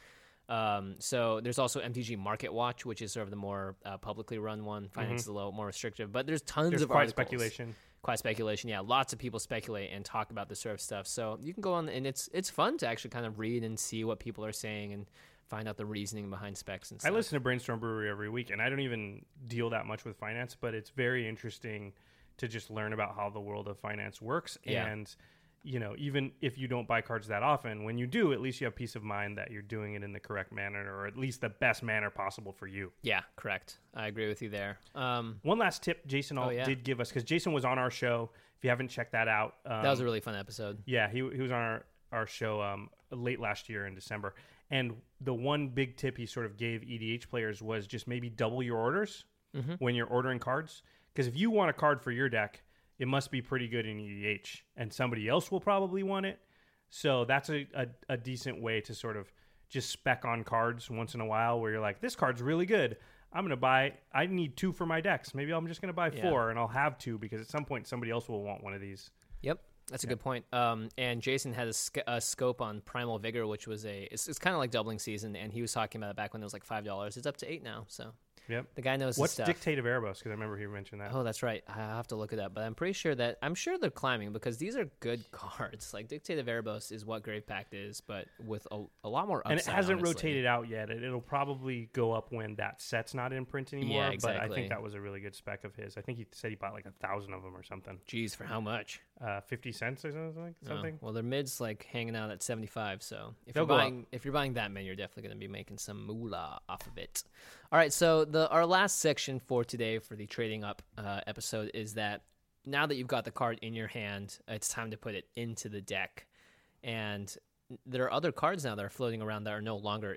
So there's also MTG Market Watch, which is sort of the more publicly run one. Finance is a little more restrictive, but there's tons of quiet articles. Quiet speculation, yeah. Lots of people speculate and talk about this sort of stuff. So you can go on, and it's fun to actually kind of read and see what people are saying and find out the reasoning behind specs and stuff. I listen to Brainstorm Brewery every week, and I don't even deal that much with finance, but it's very interesting to just learn about how the world of finance works. Yeah. And even if you don't buy cards that often, when you do, at least you have peace of mind that you're doing it in the correct manner, or at least the best manner possible for you. Yeah, correct. I agree with you there. One last tip Jason did give us, because Jason was on our show. If you haven't checked that out. That was a really fun episode. Yeah, he was on our show late last year in December. And the one big tip he sort of gave EDH players was just maybe double your orders when you're ordering cards. Because if you want a card for your deck, it must be pretty good in EDH, and somebody else will probably want it. So that's a decent way to sort of just spec on cards once in a while, where you're like, this card's really good. I need 2 for my decks. Maybe I'm just going to buy 4, and I'll have 2, because at some point somebody else will want one of these. Yep. That's a good point. And Jason had a scope on Primal Vigor, which was it's kind of like doubling season, and he was talking about it back when it was like $5. It's up to $8 now, so... Yep. The guy knows What's his stuff. Dictate of Erebos? Because I remember he mentioned that. Oh, that's right. I have to look it up, but I'm pretty sure they're climbing, because these are good cards. Like Dictate of Erebos is what Grave Pact is, but with a lot more upside. And it hasn't honestly. rotated out yet. It'll probably go up when that set's not in print anymore. Yeah, exactly. But I think that was a really good spec of his. I think he said he bought like 1,000 of them or something. Jeez, for how much? 50 cents or something. Well, their mid's like hanging out at 75. So if They'll you're buying that many, you're definitely going to be making some moolah off of it. All right, so our last section for today for the Trading Up episode is that now that you've got the card in your hand, it's time to put it into the deck. And there are other cards now that are floating around that are no longer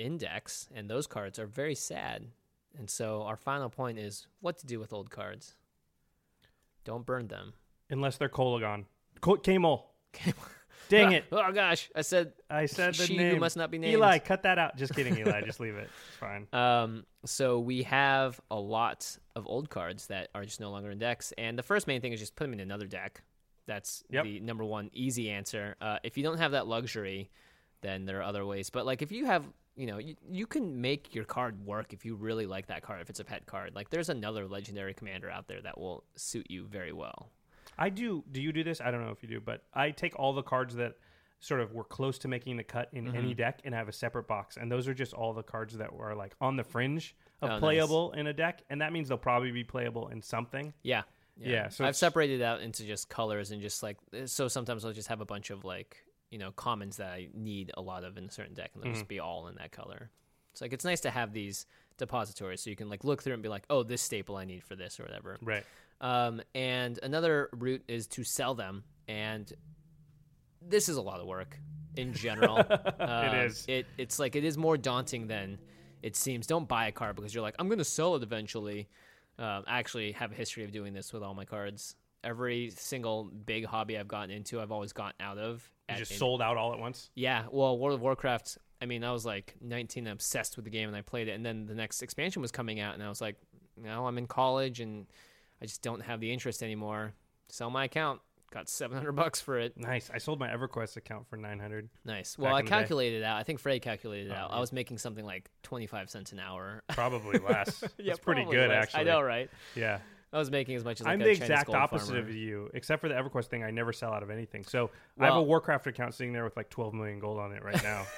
index, and those cards are very sad. And so our final point is what to do with old cards. Don't burn them. Unless they're Kolagon. Camel. Dang it. Oh, gosh. I said the she name. who must not be named. Eli, cut that out. Just kidding, Eli. Just leave it. It's fine. So we have a lot of old cards that are just no longer in decks. And the first main thing is just put them in another deck. That's the number one easy answer. If you don't have that luxury, then there are other ways. But like if you have, you can make your card work if you really like that card, if it's a pet card. Like there's another legendary commander out there that will suit you very well. I do. Do you do this? I don't know if you do, but I take all the cards that sort of were close to making the cut in any deck and have a separate box. And those are just all the cards that were like on the fringe of playable in a deck. And that means they'll probably be playable in something. Yeah. So I've separated out into just colors and just like, so sometimes I'll just have a bunch of like, commons that I need a lot of in a certain deck, and they'll just be all in that color. It's like, it's nice to have these depositories so you can like look through and be like, oh, this staple I need for this or whatever. Right. And another route is to sell them. And this is a lot of work in general. It is. It's like, it is more daunting than it seems. Don't buy a card because you're like, I'm going to sell it eventually. I actually have a history of doing this with all my cards. Every single big hobby I've gotten into, I've always gotten out of. You just sold out all at once? Yeah. Well, World of Warcraft, I mean, I was like 19 and obsessed with the game, and I played it. And then the next expansion was coming out, and I was like, I'm in college, and I just don't have the interest anymore. Sell my account. Got $700 for it. Nice. I sold my EverQuest account for $900. Nice. Well, I calculated it out. I think Freddie calculated it out. I was making something like 25 cents an hour. Probably less. Yeah, that's pretty good, less. actually. I know, right? Yeah. I was making as much as I'm like the a Chinese exact gold opposite farmer. of you, except for the EverQuest thing. I never sell out of anything. So I have a Warcraft account sitting there with like 12 million gold on it right now.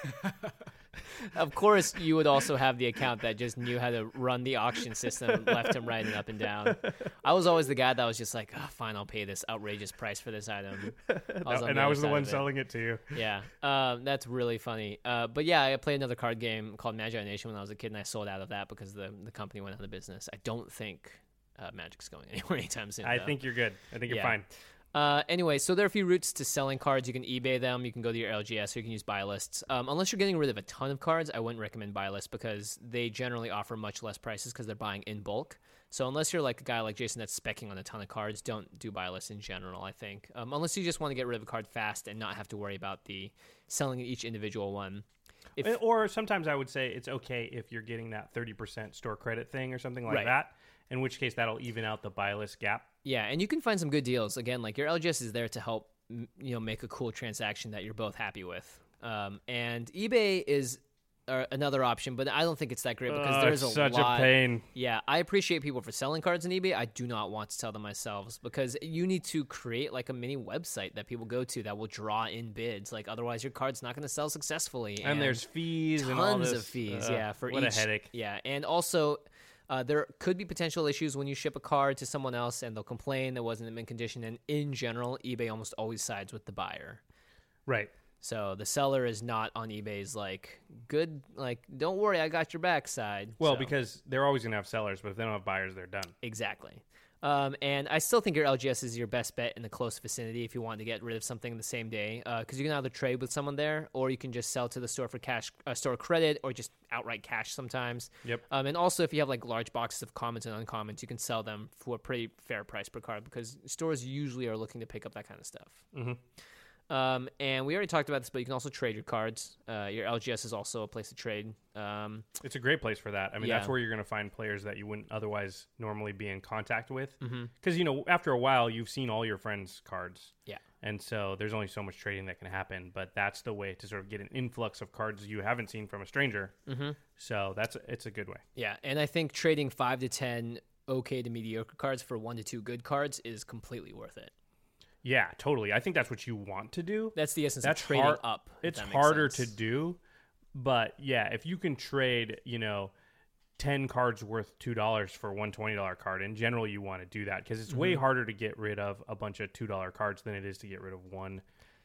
Of course, you would also have the account that just knew how to run the auction system left and right and up and down. I was always the guy that was just like, oh, fine, I'll pay this outrageous price for this item. I was the one selling it to you. Yeah, that's really funny. But yeah, I played another card game called Magi Nation when I was a kid, and I sold out of that because the company went out of business. I don't think Magic's going anywhere anytime soon. I think you're good. I think you're fine. Anyway, so there are a few routes to selling cards. You can eBay them. You can go to your LGS, or you can use buy lists. Unless you're getting rid of a ton of cards, I wouldn't recommend buy lists because they generally offer much less prices because they're buying in bulk. So unless you're like a guy like Jason that's speccing on a ton of cards, don't do buy lists in general, I think. Unless you just want to get rid of a card fast and not have to worry about the selling each individual one. Or sometimes I would say it's okay if you're getting that 30% store credit thing or something like that, in which case that'll even out the buy list gap. Yeah, and you can find some good deals. Again, like your LGS is there to help make a cool transaction that you're both happy with. And eBay is another option, but I don't think it's that great because there's such lot. a pain. Yeah, I appreciate people for selling cards on eBay. I do not want to sell them myself because you need to create like a mini website that people go to that will draw in bids. Like otherwise, your card's not going to sell successfully. And there's fees tons and all this. of fees. For what each, a headache. Yeah, and also. There could be potential issues when you ship a card to someone else and they'll complain that wasn't in mint condition. And in general, eBay almost always sides with the buyer. Right. So the seller is not on eBay's like, good, like, don't worry, I got your back side. Well, So- because they're always going to have sellers, but if they don't have buyers, they're done. Exactly. And I still think your LGS is your best bet in the close vicinity if you want to get rid of something the same day, because you can either trade with someone there, or you can just sell to the store for cash, store credit, or just outright cash sometimes. Yep. And also, if you have like large boxes of commons and uncommons, you can sell them for a pretty fair price per card because stores usually are looking to pick up that kind of stuff. Mm-hmm. And we already talked about this, but you can also trade your cards. Your LGS is also a place to trade. It's a great place for that. I mean, Yeah. that's where you're going to find players that you wouldn't otherwise normally be in contact with. Mm-hmm. Because, after a while, you've seen all your friends' cards. Yeah. And so there's only so much trading that can happen. But that's the way to sort of get an influx of cards you haven't seen from a stranger. Mm-hmm. So it's a good way. Yeah, and I think trading 5 to 10 okay to mediocre cards for 1 to 2 good cards is completely worth it. Yeah, totally. I think that's what you want to do. That's the essence That's of trading hard- up. if It's that makes harder sense. to do. But yeah, if you can trade, 10 cards worth $2 for one $20 card, in general, you want to do that because it's way harder to get rid of a bunch of $2 cards than it is to get rid of one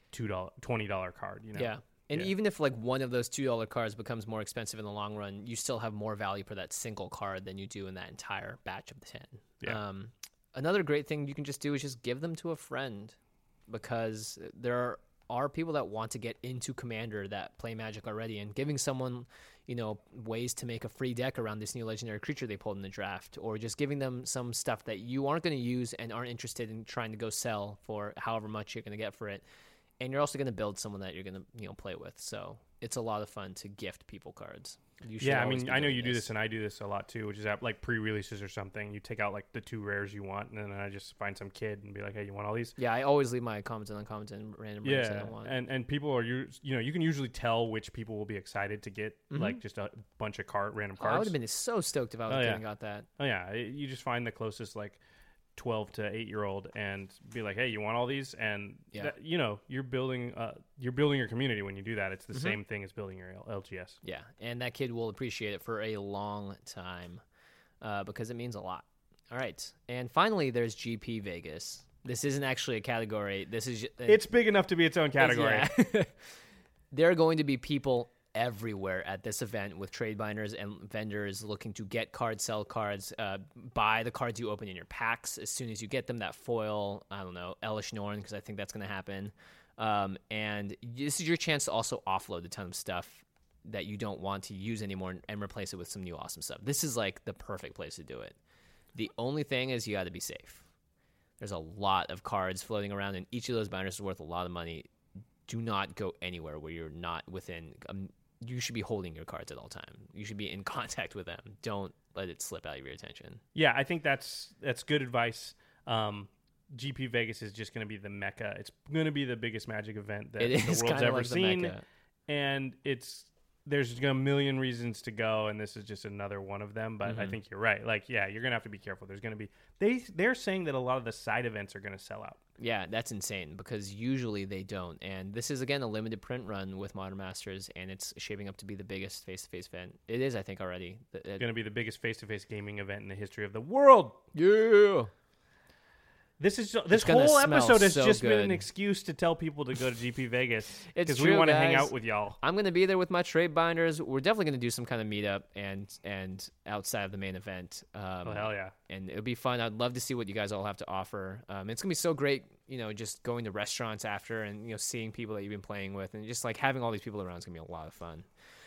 $20 card. Yeah. And even if like one of those $2 cards becomes more expensive in the long run, you still have more value for that single card than you do in that entire batch of the 10. Yeah. Another great thing you can just do is just give them to a friend because there are are people that want to get into Commander that play Magic already, and giving someone, ways to make a free deck around this new legendary creature they pulled in the draft, or just giving them some stuff that you aren't going to use and aren't interested in trying to go sell for however much you're going to get for it. And you're also going to build someone that you're going to, play with. So it's a lot of fun to gift people cards. Yeah, I mean, I know you do this, and I do this a lot too, which is at like pre-releases or something. You take out like the 2 rares you want, and then I just find some kid and be like, "Hey, you want all these?" Yeah, I always leave my comments and uncommons and random rares that I want. And people are you can usually tell which people will be excited to get like just a bunch of random cards. I would have been so stoked if I was getting got that. Oh yeah, you just find the closest like 12 to 8-year-old and be like, "Hey, you want all these?" And you're building your community when you do that. It's the same thing as building your LGS. Yeah, and that kid will appreciate it for a long time because it means a lot. All right, and finally, there's GP Vegas. This isn't actually a category. It's big enough to be its own category. Yeah. There are going to be people everywhere at this event with trade binders and vendors looking to get cards, sell cards, buy the cards you open in your packs as soon as you get them. That foil, I don't know, Elish Norn, because I think that's going to happen. And this is your chance to also offload a ton of stuff that you don't want to use anymore and replace it with some new awesome stuff. This is like the perfect place to do it. The only thing is you got to be safe. There's a lot of cards floating around, and each of those binders is worth a lot of money. Do not go anywhere where you're not within. You should be holding your cards at all time. You should be in contact with them. Don't let it slip out of your attention. Yeah, I think that's good advice. GP Vegas is just going to be the mecca. It's going to be the biggest Magic event that the world's ever seen, and there's a million reasons to go, and this is just another one of them. But I think you're right. Like, yeah, you're going to have to be careful. There's going to be they're saying that a lot of the side events are going to sell out. Yeah, that's insane because usually they don't. And this is, again, a limited print run with Modern Masters, and it's shaping up to be the biggest face-to-face event. It is, I think, already. It's going to be the biggest face-to-face gaming event in the history of the world. Yeah. This whole episode has just been an excuse to tell people to go to GP Vegas because we want to hang out with y'all. I'm going to be there with my trade binders. We're definitely going to do some kind of meetup and outside of the main event. Oh, hell yeah. And it'll be fun. I'd love to see what you guys all have to offer. It's going to be so great, just going to restaurants after and, seeing people that you've been playing with and just like having all these people around is going to be a lot of fun.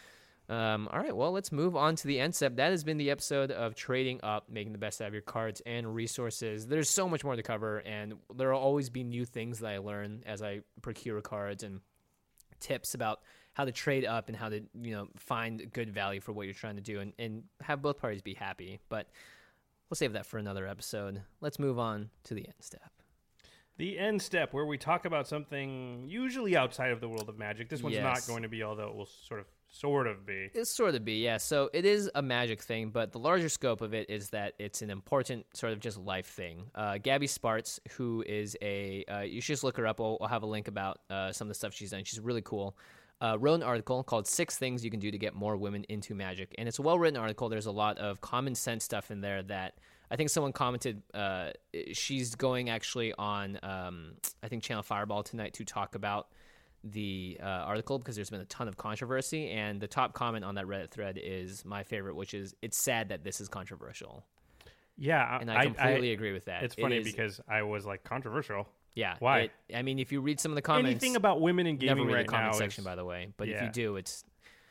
All right, well, let's move on to the end step. That has been the episode of Trading Up, making the best out of your cards and resources. There's so much more to cover, and there will always be new things that I learn as I procure cards and tips about how to trade up and how to, find good value for what you're trying to do and have both parties be happy. But we'll save that for another episode. Let's move on to the end step. The end step, where we talk about something usually outside of the world of Magic. This one's not going to be, although it will sort of be. It's sort of be, yeah. So it is a Magic thing, but the larger scope of it is that it's an important sort of just life thing. Gabby Spartz, who is you should just look her up. I'll have a link about some of the stuff she's done. She's really cool. Wrote an article called 6 Things You Can Do to Get More Women into Magic. And it's a well-written article. There's a lot of common sense stuff in there that I think someone commented she's going actually on, I think, Channel Fireball tonight to talk about the article because there's been a ton of controversy. And the top comment on that Reddit thread is my favorite, which is, it's sad that this is controversial. Yeah. And I completely agree with that. It's funny because I was like, controversial? Yeah. Why? If you read some of the comments. Anything about women in gaming never read right the comment now section, by the way. But if you do, it's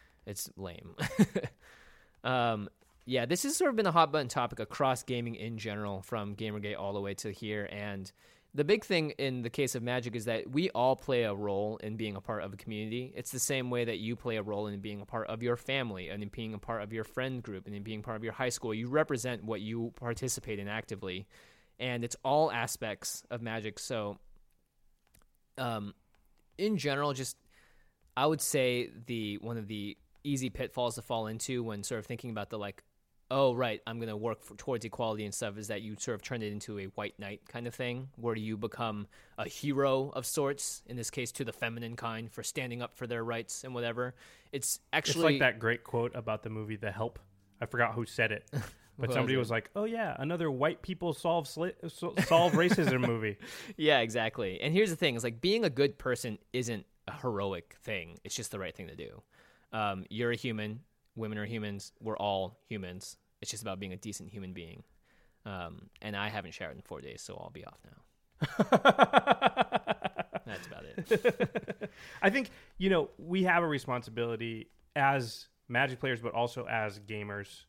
lame. Yeah, this has sort of been a hot button topic across gaming in general, from Gamergate all the way to here. And the big thing in the case of Magic is that we all play a role in being a part of a community. It's the same way that you play a role in being a part of your family and in being a part of your friend group and in being part of your high school. You represent what you participate in actively. And it's all aspects of Magic. So, in general, I would say one of the easy pitfalls to fall into when sort of thinking about the oh, right, I'm going to work towards equality and stuff, is that you sort of turn it into a white knight kind of thing, where you become a hero of sorts, in this case to the feminine kind, for standing up for their rights and whatever. It's like that great quote about the movie The Help. I forgot who said it. But somebody was like, oh, yeah, another white people solve racism movie. Yeah, exactly. And here's the thing. It's like being a good person isn't a heroic thing. It's just the right thing to do. You're a human. Women are humans. We're all humans. It's just about being a decent human being. And I haven't showered in 4 days, so I'll be off now. That's about it. I think, we have a responsibility as Magic players, but also as gamers,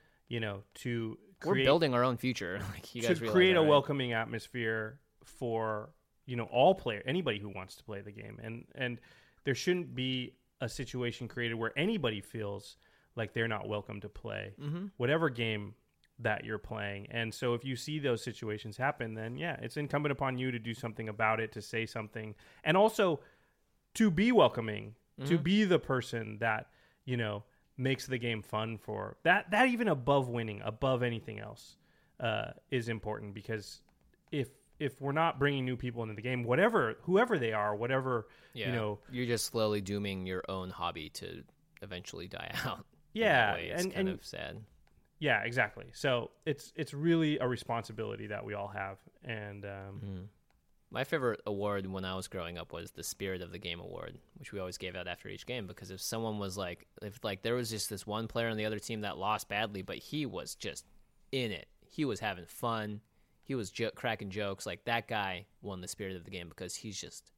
to We're building our own future. Like, you guys to create that, a right? welcoming atmosphere for, all anybody who wants to play the game. And there shouldn't be a situation created where anybody feels like they're not welcome to play whatever game that you're playing. And so if you see those situations happen, then it's incumbent upon you to do something about it, to say something, and also to be welcoming, to be the person that, makes the game fun for that even above winning, above anything else, is important. Because if we're not bringing new people into the game, whoever they are, whatever, you're just slowly dooming your own hobby to eventually die out. Yeah. It's kind of sad. Yeah, exactly. So it's really a responsibility that we all have. And my favorite award when I was growing up was the Spirit of the Game Award, which we always gave out after each game, because if someone was if there was just this one player on the other team that lost badly, but he was just in it, he was having fun, he was cracking jokes, like, that guy won the Spirit of the game because she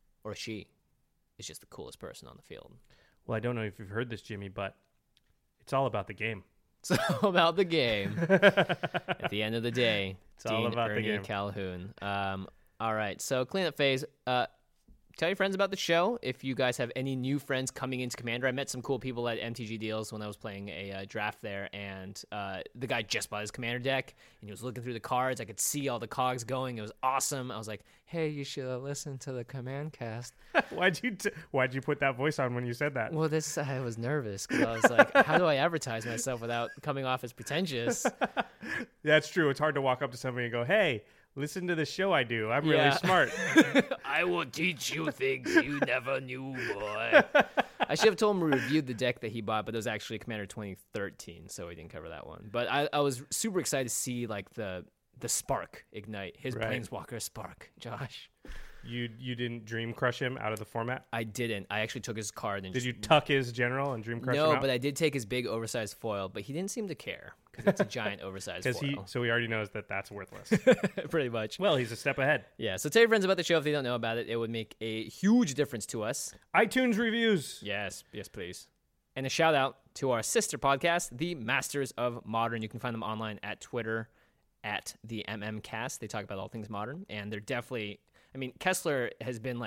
is just the coolest person on the field. Well, I don't know if you've heard this, Jimmy, but it's all about the game. It's all about the game. At the end of the day, it's all about Ernie the game. Calhoun. All right, so cleanup phase. Tell your friends about the show. If you guys have any new friends coming into Commander, I met some cool people at MTG Deals when I was playing a draft there, and the guy just bought his Commander deck, and he was looking through the cards. I could see all the cogs going. It was awesome. I was like, hey, you should have listened to the Command Cast. Why'd you put that voice on when you said that? Well, I was nervous because I was like, how do I advertise myself without coming off as pretentious? That's true. It's hard to walk up to somebody and go, hey, listen to the show I do. I'm really smart. I will teach you things you never knew, boy. I should have told him we reviewed the deck that he bought, but it was actually Commander 2013, so we didn't cover that one. But I was super excited to see the spark ignite, his Planeswalker spark, Josh. You didn't Dream Crush him out of the format? I didn't. I actually took his card and did you tuck his general and Dream Crush him out? No, but I did take his big oversized foil, but he didn't seem to care because it's a giant oversized foil. So he already knows that that's worthless. Pretty much. Well, he's a step ahead. Yeah, so tell your friends about the show if they don't know about it. It would make a huge difference to us. iTunes reviews. Yes, please. And a shout out to our sister podcast, The Masters of Modern. You can find them online at Twitter at the MMCast. They talk about all things modern, and they're definitely... I mean, Kessler has been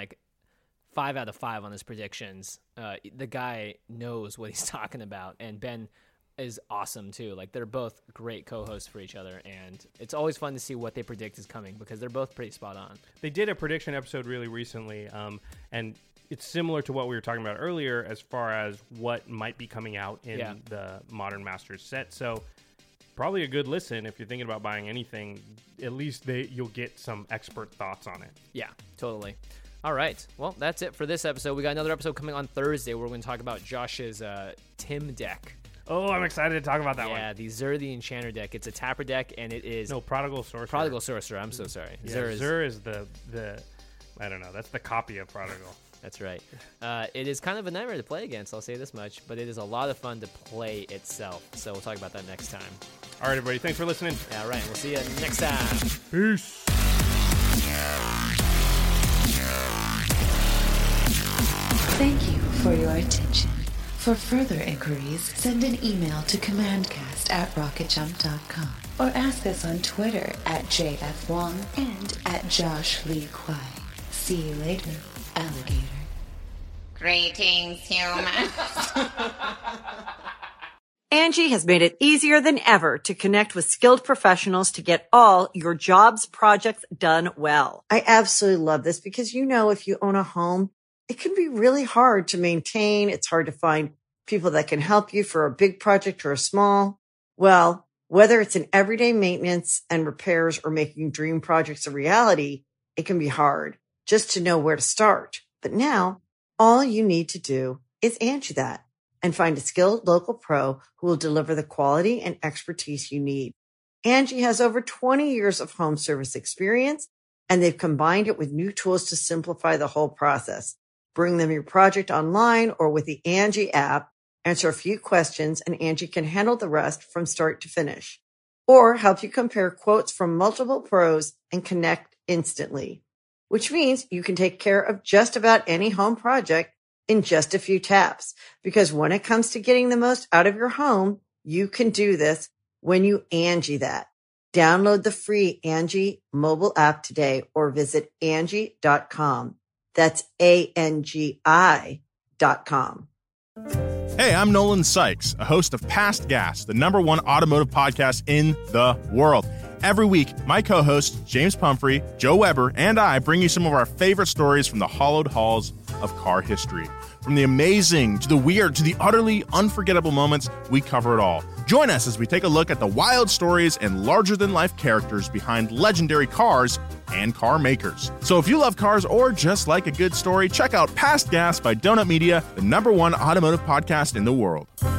5 out of 5 on his predictions. The guy knows what he's talking about, and Ben is awesome too. They're both great co-hosts for each other, and it's always fun to see what they predict is coming because they're both pretty spot on. They did a prediction episode really recently, and it's similar to what we were talking about earlier as far as what might be coming out in the Modern Masters set. So probably a good listen if you're thinking about buying anything. At least you'll get some expert thoughts on it. Yeah, totally. All right. Well, that's it for this episode. We got another episode coming on Thursday where we're going to talk about Josh's Tim deck. Oh, I'm excited to talk about that one. Yeah, the Zur the Enchanter deck. It's a tapper deck, and it is... No, Prodigal Sorcerer. Prodigal Sorcerer. I'm so sorry. Yeah, Zur is the... I don't know. That's the copy of Prodigal. That's right. It is kind of a nightmare to play against, I'll say this much, but it is a lot of fun to play itself. So we'll talk about that next time. All right, everybody. Thanks for listening. All right. We'll see you next time. Peace. Thank you for your attention. For further inquiries, send an email to commandcast@rocketjump.com or ask us on Twitter @JFWong and @JoshLeeQuai. See you later, alligator. Greetings, humans. Angie has made it easier than ever to connect with skilled professionals to get all your jobs projects done well. I absolutely love this because, if you own a home, it can be really hard to maintain. It's hard to find people that can help you for a big project or a small. Well, whether it's in everyday maintenance and repairs or making dream projects a reality, it can be hard just to know where to start. But now all you need to do is Angie that and find a skilled local pro who will deliver the quality and expertise you need. Angie has over 20 years of home service experience, and they've combined it with new tools to simplify the whole process. Bring them your project online or with the Angie app, answer a few questions, and Angie can handle the rest from start to finish. Or help you compare quotes from multiple pros and connect instantly. which means you can take care of just about any home project in just a few taps. Because when it comes to getting the most out of your home, you can do this when you Angie that. Download the free Angie mobile app today or visit Angie.com. That's ANGI.com. Hey, I'm Nolan Sykes, a host of Past Gas, the #1 automotive podcast in the world. Every week, my co-hosts, James Pumphrey, Joe Weber, and I bring you some of our favorite stories from the hallowed halls of car history. From the amazing, to the weird, to the utterly unforgettable moments, we cover it all. Join us as we take a look at the wild stories and larger-than-life characters behind legendary cars and car makers. So if you love cars or just like a good story, check out Past Gas by Donut Media, the #1 automotive podcast in the world.